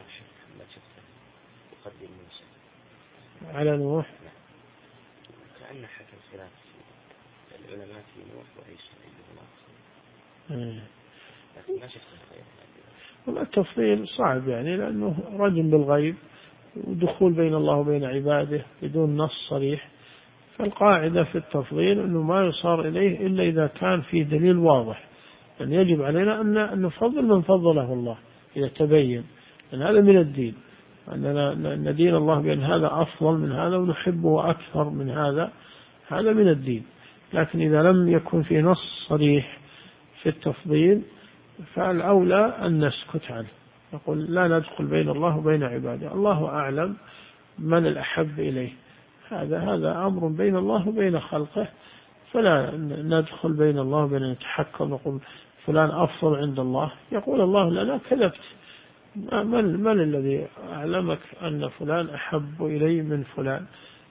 يقدم موسى على نوح؟ كأن حكى الخلاف العلماء في نوح وعيسى لكن ما شفت الخير. التفضيل صعب يعني، لأنه رجل بالغيب ودخول بين الله وبين عباده بدون نص صريح. فالقاعدة في التفضيل أنه ما يصار إليه إلا إذا كان فيه دليل واضح. يعني يجب علينا أن نفضل من فضله الله إذا تبين أن هذا من الدين، أننا ندين الله بأن هذا أفضل من هذا ونحبه أكثر من هذا، هذا من الدين. لكن إذا لم يكن فيه نص صريح في التفضيل فالأولى أن نسكت عنه، نقول لا ندخل بين الله وبين عباده، الله أعلم من الأحب إليه. هذا أمر بين الله وبين خلقه، فلا ندخل بين الله وبين نتحكم نقول فلان أفضل عند الله. يقول الله لنا كذبت، من الذي أعلمك أن فلان أحب إلي من فلان؟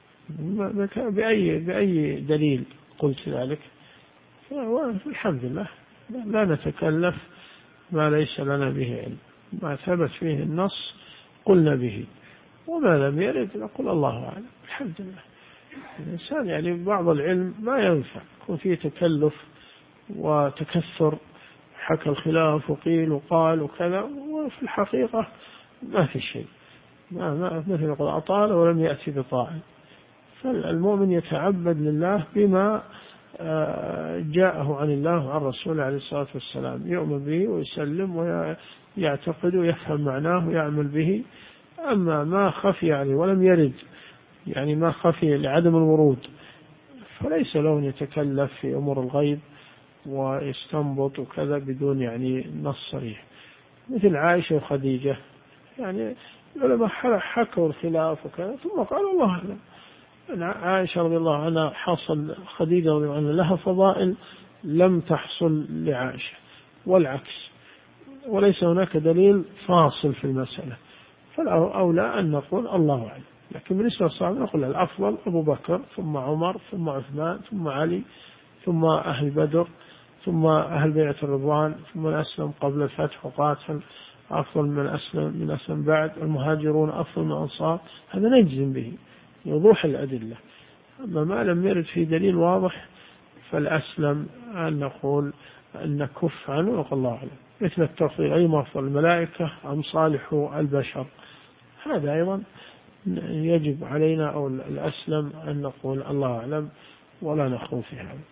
بأي دليل قلت ذلك؟ الحمد لله لا نتكلف ما ليس لنا به علم. ما ثبت فيه النص قلنا به، وما لم يرد نقول الله أعلم. الحمد لله. الإنسان يعني بعض العلم ما ينفع يكون فيه تكلف وتكثر، حكى الخلاف وقيل وقال وكذا، وفي الحقيقة ما في شيء. مثل يقول أطال ولم يأتي بطاعة. فالمؤمن يتعبد لله بما جاءه عن الله وعن رسوله عليه الصلاة والسلام، يؤمن به ويسلم ويعتقد ويفهم معناه ويعمل به. أما ما خفي عليه ولم يرد، يعني ما خفي لعدم الورود، فليس له أن يتكلف في أمور الغيب ويستنبط وكذا بدون يعني نص صريح. مثل عائشة وخديجة، يعني العلماء حكوا الخلاف وكذا ثم قالوا الله أعلم. عائشة رضي الله عنها حصل خديجة رضي الله عنها لها فضائل لم تحصل لعائشة، والعكس، وليس هناك دليل فاصل في المسألة. فالأولى أن نقول الله أعلم. لكن بالنسبة للصحابة نقول الأفضل أبو بكر ثم عمر ثم عثمان ثم علي ثم أهل بدر ثم أهل بيعة الرضوان ثم من أسلم قبل الفتح وقاتل أفضل من أسلم بعد، المهاجرون أفضل من الأنصار. هذا نجزم به يوضوح الأدلة. أما ما لم يرد في دليل واضح فالأسلم أن نقول أن نكف عنه ونقول الله أعلم. مثل التفضيل أي أفضل الملائكة أم صالح البشر، هذا أيضا يجب علينا أو الأسلم أن نقول الله أعلم ولا نخوض في هذا.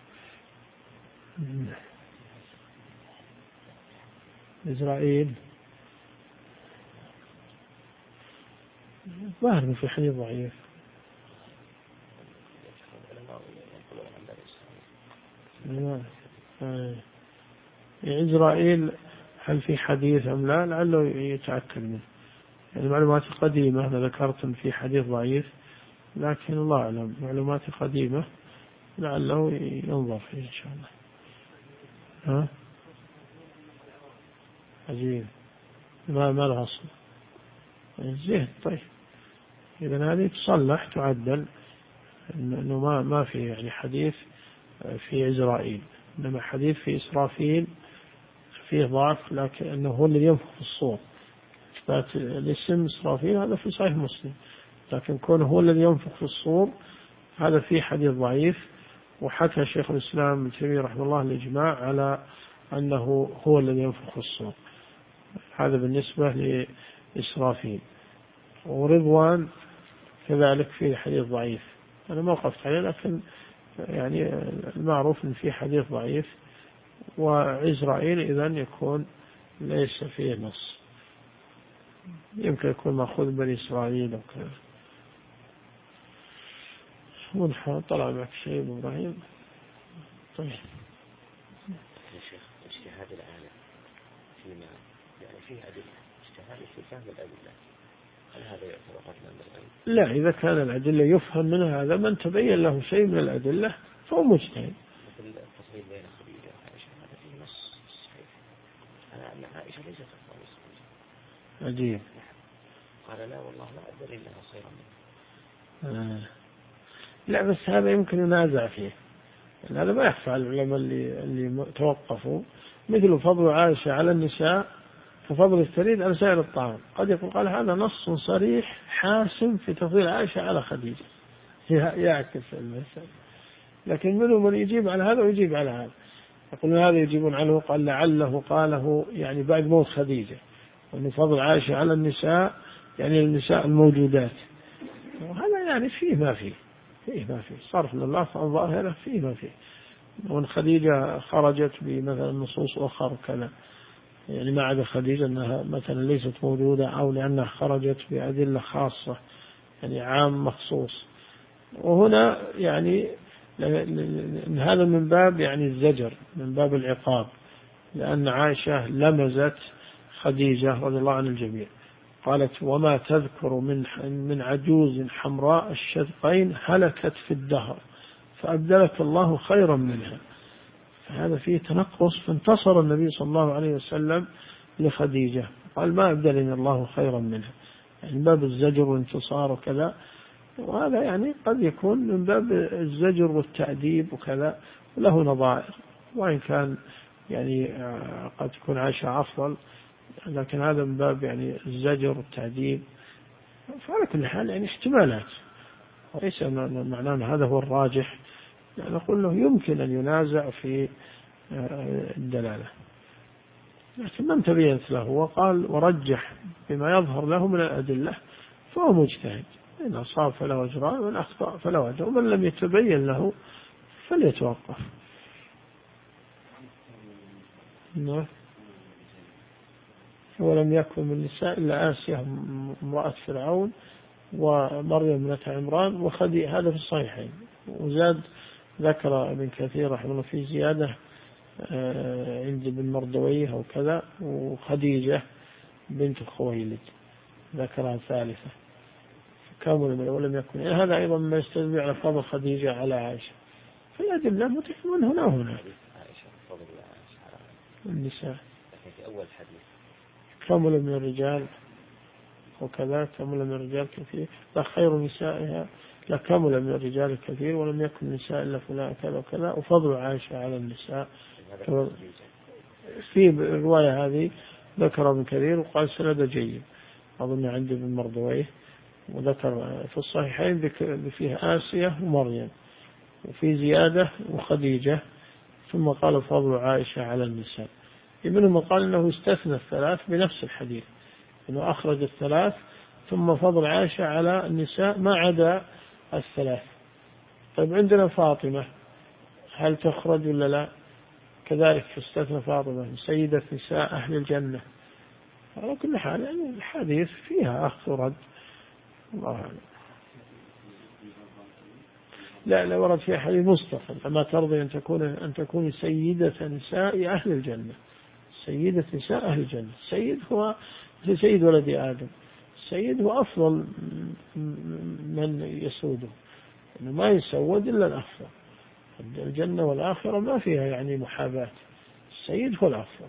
إسرائيل ظاهر في حديث ضعيف. إسرائيل هل في حديث أم لا؟ لعله يتأكد منه. يعني معلومات قديمة أنا ذكرت في حديث ضعيف، لكن الله أعلم معلومات قديمة لعله ينظر فيه إن شاء الله. ها؟ عجيب، ما لها أصل. زين، طيب إذا هذه تصلح تعدل، إنه ما في يعني حديث في إسرائيل، إنما حديث في إسرافيل فيه ضعف، لكن أنه هو اللي ينفخ في الصور. إثبات الاسم إسرافيل هذا في صحيح مسلم، لكن كونه هو الذي ينفخ في الصور هذا فيه حديث ضعيف. وحكى شيخ الإسلام ابن تيمية رحمه الله الإجماع على أنه هو الذي ينفخ في الصور. هذا بالنسبة لإسرافيل. ورضوان كذلك فيه حديث ضعيف، أنا ما وقفت عليه، لكن يعني المعروف أن فيه حديث ضعيف. وعزرائيل إذن يكون ليس فيه نص، يمكن يكون مأخوذ بني إسرائيل وكذا. طلع معك شيء إبراهيم؟ طيب يا شيخ اجتهاد العالم فيما يعني فيه أدلة اجتهاد في فهم الأدلة، هل هذا يعتبر قتلا بالغيب؟ لا، إذا كان الأدلة يفهم من هذا من تبين له شيء من الأدلة فهو مجتهد. مثل التصوير بين خديجة وعائشة هذا فيه نص صحيح أن عائشة ليست أفضل من خديجة. عجيب. قال لا والله لا أدري إنها خيرا منها. لا بس هذا يمكن ينازع فيه، هذا ما يخفى على العلماء اللي توقفوا، مثل فضل عائشة على النساء كفضل الثريد على سائر الطعام. قد يقول قال هذا نص صريح حاسم في تفضيل عائشة على خديجة، يعكس المسألة. لكن منهم من يجيب على هذا ويجيب على هذا، يقول هذا يجيبون عنه قال لعله قاله يعني بعد موت خديجة، وأن فضل عائشة على النساء يعني النساء الموجودات، وهذا يعني فيه ما فيه صرف لله عن ظاهره فيه ما فيه. وأن خديجة خرجت بمثلا نصوص أخرى كذا، يعني ما عدا خديجة أنها مثلا ليست موجودة، أو لأنها خرجت بأدلة خاصة يعني عام مخصوص. وهنا يعني هذا من باب يعني الزجر، من باب العقاب، لأن عائشة لمزت خديجة رضي الله عن الجميع، قالت وما تذكر من عجوز حمراء الشدقين هلكت في الدهر فأبدلك الله خيرا منها. فهذا فيه تنقص، فانتصر النبي صلى الله عليه وسلم لخديجة قال ما أبدلني الله خيرا منها، يعني باب الزجر والانتصار وكذا. وهذا يعني قد يكون من باب الزجر والتأديب وكذا، له نظائر، وإن كان يعني قد تكون عائشة أفضل، لكن هذا من باب يعني الزجر والتأديب. فعلى كل حال يعني احتمالات، وليس معناه هذا هو الراجح، يعني نقول له يمكن أن ينازع في الدلالة، لكن من تبينت له وقال ورجح بما يظهر له من الأدلة فهو مجتهد، إن أصاب فله أجران وإن أخطأ فله أجر، ومن لم يتبين له فليتوقف. ولم يكن من النساء إلا آسيا امرأة فرعون ومريم ابنة عمران وخدي، هذا في الصحيحين. وزاد ذكر ابن كثير رحمه الله في زيادة عند ابن مردويه أو كذا، وخديجة بنت خويلد ذكرها ثالثة كامل، ولم يكن يعني هذا أيضا ما يستدل على فضل خديجة على عائشة، فالأدلة متحمل هنا وهنا. النساء في أول حديث كامل من الرجال وكذا، كامل من الرجال كثير، لا خير نسائها لا كامل من الرجال كثير ولم يكن نساء إلا فلان كذا وكذا، وفضل عائشة على النساء. في الرواية هذه ذكر ابن كثير وقال سند جيد، أظن عند ابن مردويه، وذكر في الصحيحين فيها آسيا ومريم، وفي زيادة وخديجة، ثم قال فضل عائشة على النساء. منهم قال أنه استثنى الثلاث بنفس الحديث، أنه أخرج الثلاث ثم فضل عائشة على النساء ما عدا الثلاث. طيب عندنا فاطمة هل تخرج ولا لا؟ كذلك استثنى فاطمة سيدة نساء أهل الجنة. على كل حال يعني الحديث فيها أخذ ورد، الله أعلم. لا ورد فيها حديث مصطفى أما ترضي أن تكون سيدة نساء أهل الجنة، سيدة نساء أهل الجنة. السيد هو سيد ولد آدم، السيد هو أفضل من يسوده، إنه ما يسود إلا الأفضل. الجنة والآخرة ما فيها يعني محاباة، السيد هو الأفضل.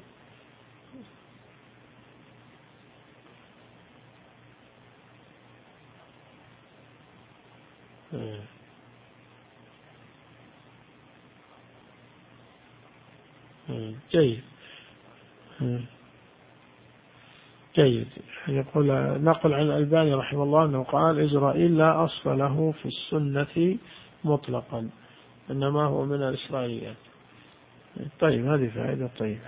جيد. يقول نقل عن الألباني رحمه الله أنه قال إسرائيل لا أصل له في السنة مطلقا، إنما هو من الإسرائيليات. طيب هذه فائدة طيبة.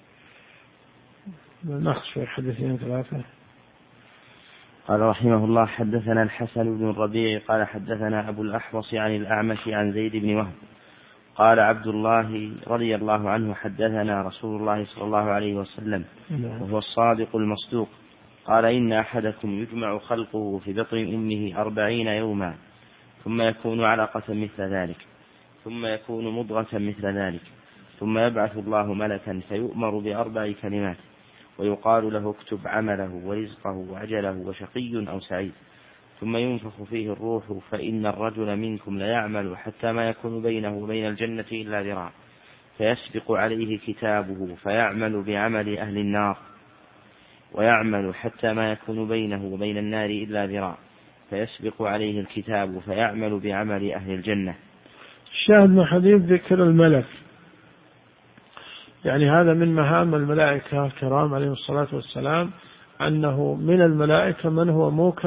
نخش في حديثين ثلاثة. قال رحمه الله حدثنا الحسن بن الربيع قال حدثنا أبو الأحوص عن الأعمش عن زيد بن وهب قال عبد الله رضي الله عنه حدثنا رسول الله صلى الله عليه وسلم وهو الصادق المصدوق قال إن أحدكم يجمع خلقه في بطن أمه 40 يوما ثم يكون علقة مثل ذلك ثم يكون مضغة مثل ذلك ثم يبعث الله ملكا فيؤمر ب4 كلمات ويقال له اكتب عمله ورزقه وأجله وشقي أو سعيد، ثم ينفخ فيه الروح، فإن الرجل منكم ليعمل حتى ما يكون بينه وبين الجنة إلا ذراع، فيسبق عليه كتابه فيعمل بعمل أهل النار، ويعمل حتى ما يكون بينه وبين النار إلا ذراع، فيسبق عليه الكتاب فيعمل بعمل أهل الجنة. الشاهد من حديث ذكر الملك، يعني هذا من مهام الملائكة الكرام عليهم الصلاة والسلام، أنه من الملائكة من هو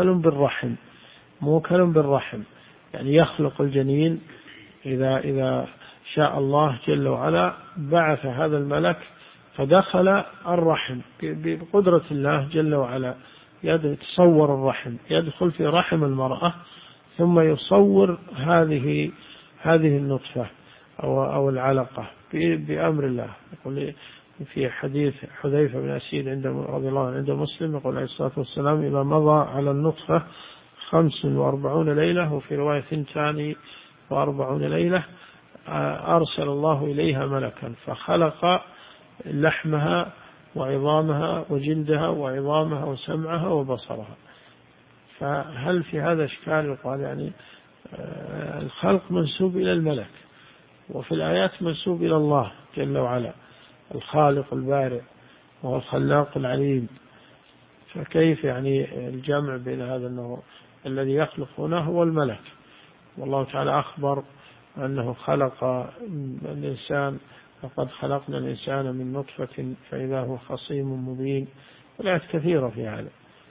موكل بالرحم، يعني يخلق الجنين إذا شاء الله جل وعلا بعث هذا الملك فدخل الرحم بقدرة الله جل وعلا، يتصور الرحم، يدخل في رحم المرأة ثم يصور هذه النطفة أو العلقة بأمر الله. يقول في حديث حذيفة بن أسيد رضي الله عنه عند مسلم، يقول عليه الصلاة والسلام: إذا مضى على النطفة 45 ليلة، وفي رواية 42 ليلة، أرسل الله إليها ملكا فخلق لحمها وعظامها وجلدها وعظامها وسمعها وبصرها. فهل في هذا إشكال؟ يقال يعني الخلق منسوب إلى الملك، وفي الآيات منسوب إلى الله جل وعلا، الخالق البارئ وهو الخلاق العليم، فكيف يعني الجمع بين هذا؟ أنه الذي يخلق هنا هو الملك، والله تعالى أخبر أنه خلق الإنسان: لقد خلقنا الإنسان من نطفة فإذا هو خصيم مبين. والآيات كثيرة في هذا.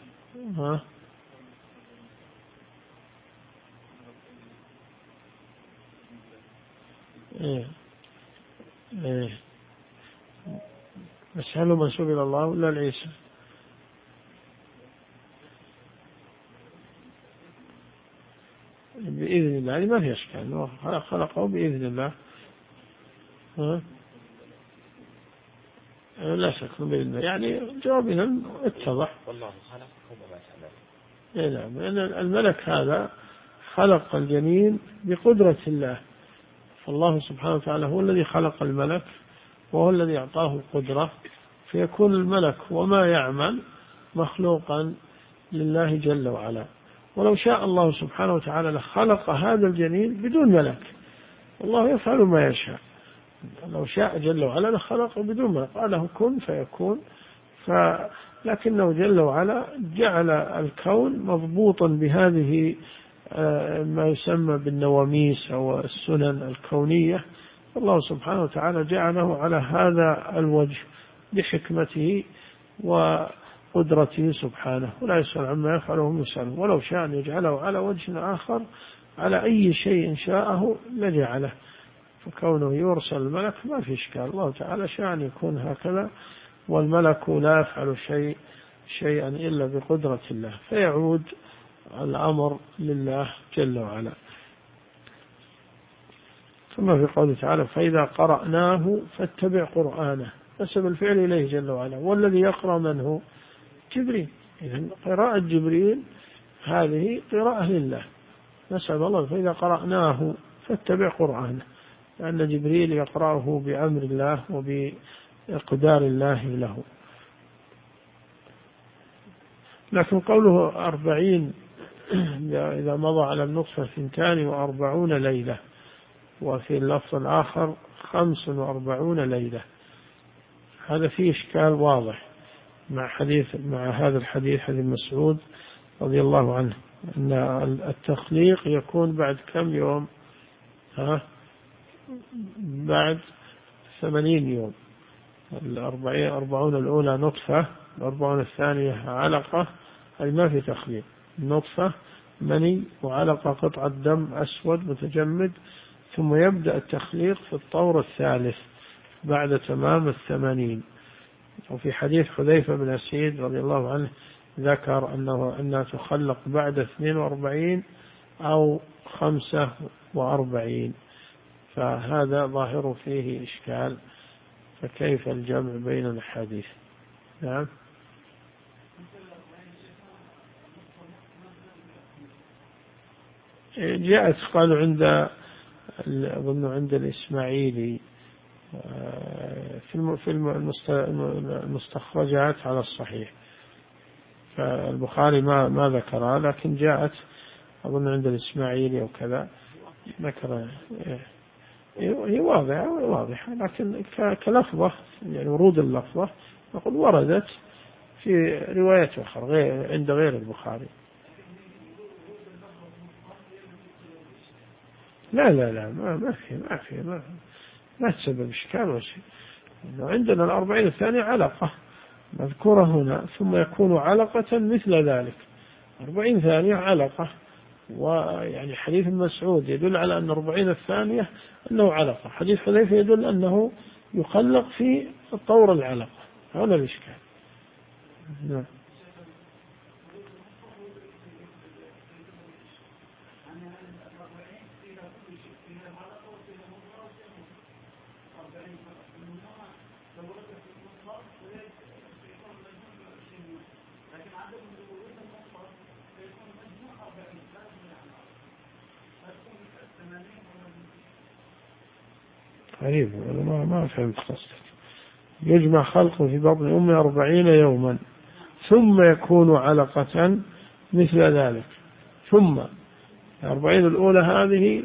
إيه. بس هل هو منسوب إلى الله ولا لعيسى؟ بإذن الله، ما في إشكال، خلقه بإذن الله. لا شك بإذن الله، يعني جوابنا اتضح. والله خلقكم وما إيه تعملون. نعم، لأن الملك هذا خلق الجنين بقدرة الله، فالله سبحانه وتعالى هو الذي خلق الملك وهو الذي أعطاه القدرة، فيكون الملك وما يعمل مخلوقا لله جل وعلا. ولو شاء الله سبحانه وتعالى لخلق هذا الجنين بدون ملك، والله يفعل ما يشاء. لو شاء جل وعلا لخلقه بدون ملك، قال له كن فيكون. لكنه جل وعلا جعل الكون مضبوطا بهذه ما يسمى بالنواميس أو السنن الكونية. الله سبحانه وتعالى جعله على هذا الوجه بحكمته وقدرته سبحانه، ولا يسأل عما يفعله وهم يسألون. ولو شاء أن يجعله على وجه آخر على أي شيء شاءه لجعله، فكونه يرسل الملك ما في إشكال. الله تعالى شاء أن يكون هكذا، والملك لا يفعل شيئا إلا بقدرة الله، فيعود الأمر لله جل وعلا. ثم في قوله تعالى: فإذا قرأناه فاتبع قرآنه، نسب الفعل إليه جل وعلا، والذي يقرأ من هو؟ جبريل. إذن قراءة جبريل هذه قراءة لله، نسأل الله: فإذا قرأناه فاتبع قرآنه، لأن جبريل يقرأه بأمر الله وبإقدار الله له. لكن قوله 40 إذا مضى على النطفة 42 ليلة، وفي اللفظ الآخر 45 ليلة، هذا فيه إشكال واضح مع هذا الحديث، حديث مسعود رضي الله عنه، أن التخليق يكون بعد كم يوم؟ بعد 80 يوم. 40 الأولى نطفة، 40 الثانية علقة، هذه ما في تخليق، نطفة مني وعلقة قطعة دم أسود متجمد، ثم يبدأ التخليق في الطور الثالث بعد تمام 80. وفي حديث حذيفة بن أسيد رضي الله عنه ذكر أنها تخلق بعد 42 أو 45، فهذا ظاهر فيه إشكال، فكيف الجمع بين الحديث؟ نعم. جاءت قالوا أظن عند الإسماعيلي في المستخرجات على الصحيح. فالبخاري ما ذكرها، لكن جاءت أظن عند الإسماعيلي أو كذا ذكر. هي واضحة، لكن كلفظة يعني ورود اللفظة نقول وردت في روايات أخرى عند غير البخاري. لا ما تسبب إشكال ولا شيء. عندنا 40 الثانية علقة مذكورة هنا، ثم يكون علقة مثل ذلك. 40 ثانية علقة، ويعني حديث مسعود يدل على أن 40 الثانية أنه علقة، حديث حذيفة يدل أنه يخلق في طور العلقة. هذا الإشكال. نعم. غريب، ما فهمت قصدك. يجمع خلقه في بطن أمه 40 يوما ثم يكون علقة مثل ذلك. ثم 40 الأولى هذه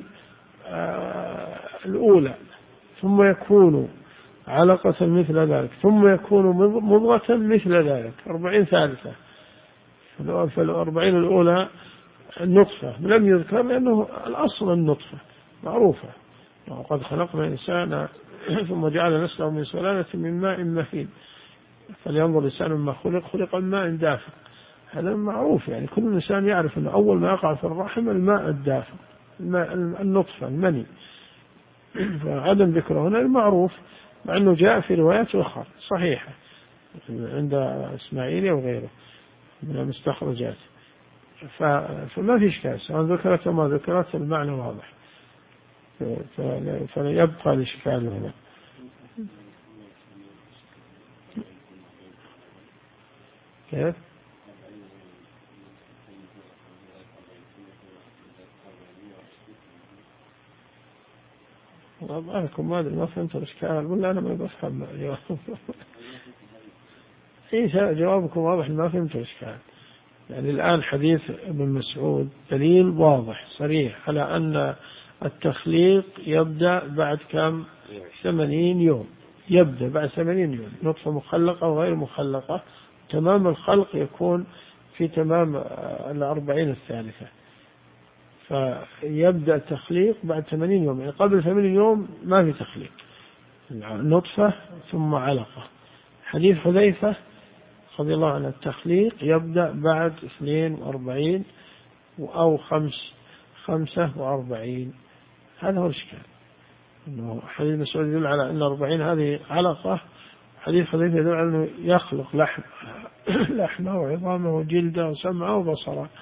الأولى، ثم يكون علقة مثل ذلك، ثم يكون مضغة مثل ذلك. 40 ثالثة. فال40 الأولى النطفة لم يذكر لأنه الأصل النطفة معروفة، وقد خلقنا الإنسان ثم جعل نسله من سلالة من ماء مهين، فلينظر الإنسان مما خلق من ماء دافق. هذا معروف، يعني كل إنسان يعرف أن أول ما يقع في الرحم الماء الدافق، الماء النطفة المني. فعدم ذكره هنا المعروف، مع أنه جاء في روايات أخرى صحيحة عند إسماعيلي وغيره من المستخرجات. فما في إشكال سواء ذكرت وما ذكرت، المعنى واضح، فلا يبقى الإشكال هنا. كيف؟ أنكم ما أدري ما فهمت الإشكال ولا أنا ما بفهم جوابكم واضح، ما فهمت الإشكال. يعني الآن حديث ابن مسعود دليل واضح صريح على أن التخليق يبدأ بعد كم؟ 80 يوم. يبدأ بعد 80 يوم، نطفة مخلقة وغير مخلقة. تمام الخلق يكون في تمام 40 الثالثة. فيبدأ التخليق بعد 80 يوم، يعني قبل 80 يوم ما في تخليق، نطفة ثم علقة. حديث حذيفة رضي الله عنه التخليق يبدأ بعد 42 أو 45. هذا هو الإشكال، إنه حديث مسعود يدل على أن 40 هذه علقة، حديث حذيفة يدل على أنه يخلق لحمه وعظامه وجلده وسمعه وبصره.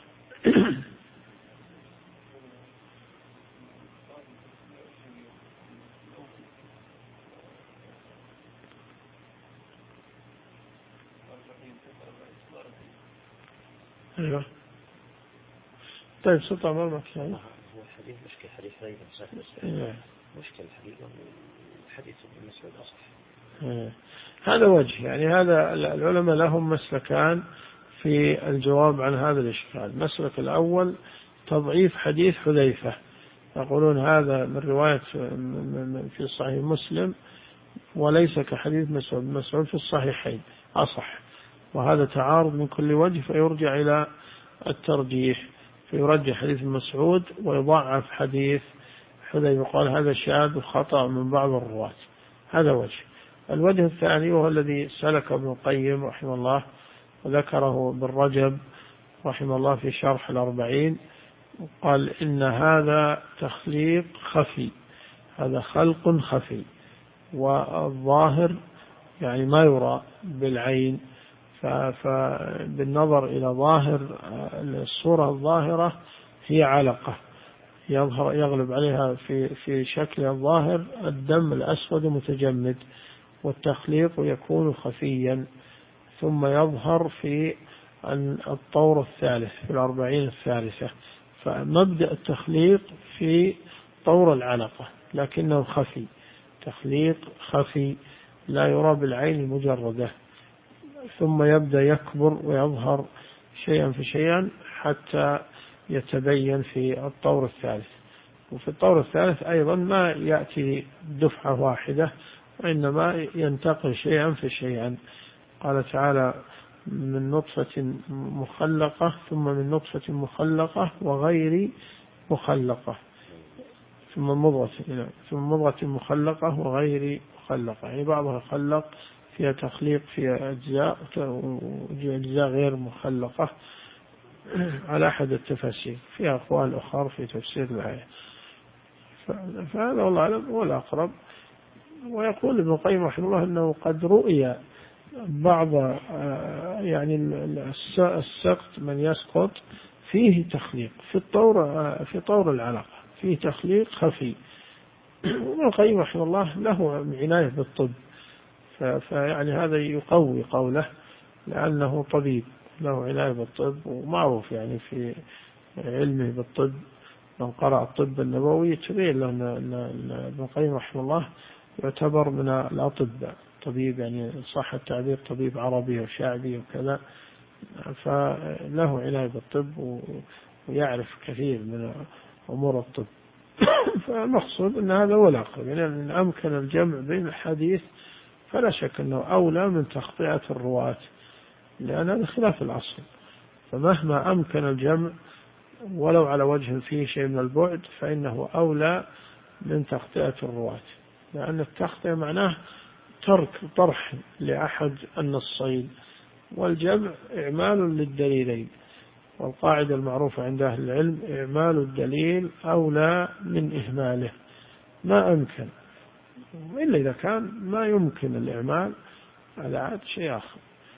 أيوة. طيب سلطة عمر مكان. هو الحديث مشكلة، حديث غير صحيح. مشكلة الحديث حديث ابن مسعود أصح. هذا وجه، يعني هذا العلماء لهم مسلكان في الجواب عن هذا الإشكال. المسلك الأول تضعيف حديث حذيفة، يقولون هذا من رواية في صحيح مسلم وليس كحديث مسعود في الصحيحين أصح، وهذا تعارض من كل وجه، فيرجع إلى الترجيح، فيرجح حديث مسعود ويضعف حديث حذيفة، قال هذا شاذ وخطأ من بعض الرواة. هذا وجه. الوجه الثاني وهو الذي سلك ابن القيم رحمه الله وذكره ابن رجب رحمه الله في شرح 40، قال إن هذا تخليق خفي، هذا خلق خفي، والظاهر يعني ما يرى بالعين، فبالنظر إلى ظاهر الصورة الظاهرة هي علقة يغلب عليها في شكل الظاهر الدم الأسود متجمد، والتخليق يكون خفيا ثم يظهر في الطور الثالث في 40 الثالثة. فمبدأ التخليق في طور العلقة لكنه خفي، تخليق خفي لا يرى بالعين المجردة، ثم يبدأ يكبر ويظهر شيئا فشيئا حتى يتبين في الطور الثالث. وفي الطور الثالث أيضا ما يأتي دفعة واحدة، وإنما ينتقل شيئا فشيئا. قال تعالى: من نطفة مخلقة ثم من نطفة مخلقة وغير مخلقة ثم مضغة مخلقة وغير مخلقة، يعني بعضها خلق فيها تخليق فيها أجزاء وأجزاء غير مخلقة على أحد التفاسير، فيها أقوال أخرى في تفسير الآية. فهذا والله أعلم هو الأقرب. ويقول ابن القيم رحمه الله أنه قد رؤي بعض يعني السقط من يسقط فيه تخليق في طور العلقة، فيه تخليق خفي. ابن القيم رحمه الله له عناية بالطب، فيعني هذا يقوي قوله، لأنه طبيب له عناية بالطب ومعروف يعني في علمه بالطب. من قرأ الطب النبوي تبين له أن ابن القيم رحمه الله يعتبر من الأطباء، طبيب يعني صح التعبير، طبيب عربي وشعبي وكذا، فله عناية بالطب ويعرف كثير من أمور الطب. فالمقصود أن هذا هو الأقرب، يعني إن أمكن الجمع بين الحديث فلا شك أنه أولى من تخطئة الرواة، لأن هذا خلاف الأصل. فمهما أمكن الجمع ولو على وجه فيه شيء من البعد فإنه أولى من تخطئة الرواة، لأن التخطئة معناه ترك طرح لأحد النصين، والجمع إعمال للدليلين. والقاعدة المعروفة عند أهل العلم: إعمال الدليل أولى من إهماله ما أمكن، إلا إذا كان ما يمكن الإعمال هذا عاد شيء آخر.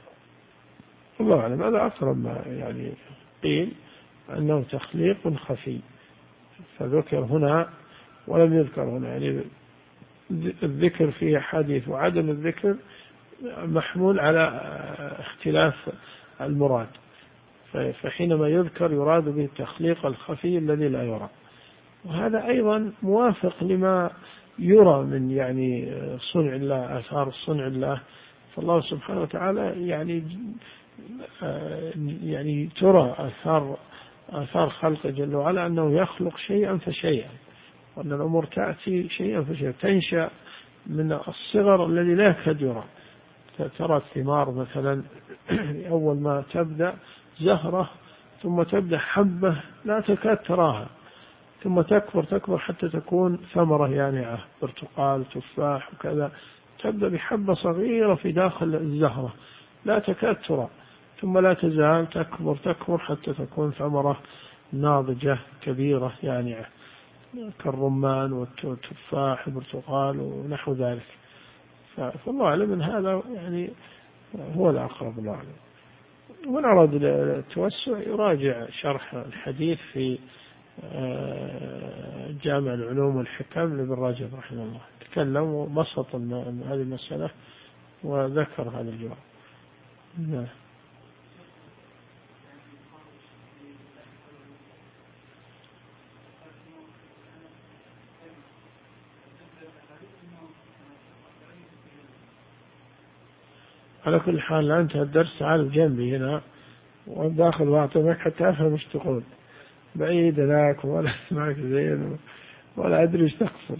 الله أعلم. هذا أقرب ما يعني قيل أنه تخليق خفي، فذكر هنا ولم يذكر هنا، يعني الذكر فيه حديث وعدم الذكر محمول على اختلاف المراد، فحينما يذكر يراد به التخليق الخفي الذي لا يرى. وهذا أيضا موافق لما يرى من يعني صنع الله، آثار صنع الله. فالله سبحانه وتعالى يعني ترى آثار خلقه جل وعلا أنه يخلق شيئا فشيئا، وأن الأمور تأتي شيئا فشيئا، تنشأ من الصغر الذي لا يكاد يرى. ترى الثمار مثلا أول ما تبدأ زهرة، ثم تبدأ حبة لا تكاد تراها، ثم تكبر حتى تكون ثمرة يانعة، برتقال تفاح وكذا، تبدأ بحبة صغيرة في داخل الزهرة لا تكاد ترى، ثم لا تزال تكبر حتى تكون ثمرة ناضجة كبيرة يانعة كالرمان والتفاح والبرتقال ونحو ذلك. فالله أعلم من هذا يعني هو الأقرب الله أعلم. ومن أراد التوسع يراجع شرح الحديث في جامع العلوم والحكم لابن رجب رحمه الله، تكلم وبسط هذه المسألة وذكر هذا الجواب. على كل حال أنت الدرس تعال بجنبي هنا وداخل واعطيك حتى أفهم ايش تقول، بعيد ذاك ولا أسمعك زين ولا أدري ايش تقصد.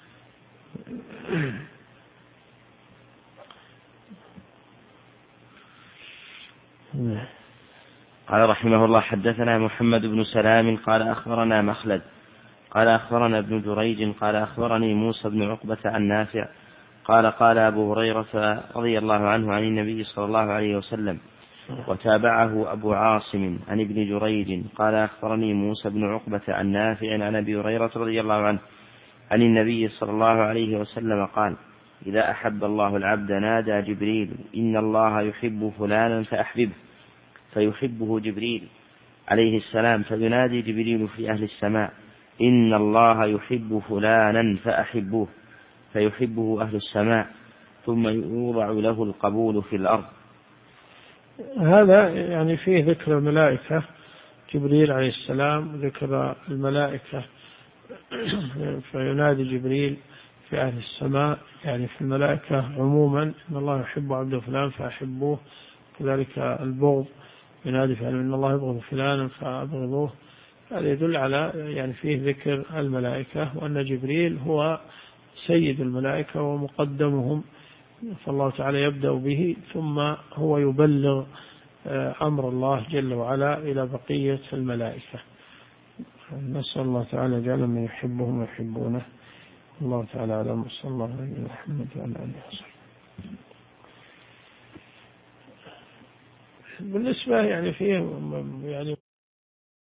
قال رحمه الله: حدثنا محمد بن سلام قال أخبرنا مخلد قال أخبرنا ابن جريج قال أخبرني موسى بن عقبة عن نافع قال أبو هريرة رضي الله عنه عن النبي صلى الله عليه وسلم، وتابعه أبو عاصم عن ابن جريج قال أخبرني موسى بن عقبة عن نافع عن أبي هريرة رضي الله عنه عن النبي صلى الله عليه وسلم قال: إذا أحب الله العبد نادى جبريل: إن الله يحب فلانا فأحببه، فيحبه جبريل عليه السلام، فينادي جبريل في أهل السماء: إن الله يحب فلانا فأحبوه، فيحبه أهل السماء، ثم يوضع له القبول في الأرض. هذا يعني فيه ذكر الملائكة، جبريل عليه السلام، ذكر الملائكة فينادي جبريل في أهل السماء يعني في الملائكة عموما إن الله يحب عبد فلان فأحبوه، كذلك البغض ينادي فعلا إن الله يبغض فلانا فأبغضوه. هذا يدل على يعني فيه ذكر الملائكة، وأن جبريل هو سيد الملائكة ومقدمهم، فالله تعالى يبدأ به ثم هو يبلغ أمر الله جل وعلا إلى بقية الملائكة. نسأل الله تعالى جل من يحبهم ويحبونه. الله تعالى أعلم، وصلى الله على محمد وعلى آله وصحبه. بالنسبة يعني فيه يعني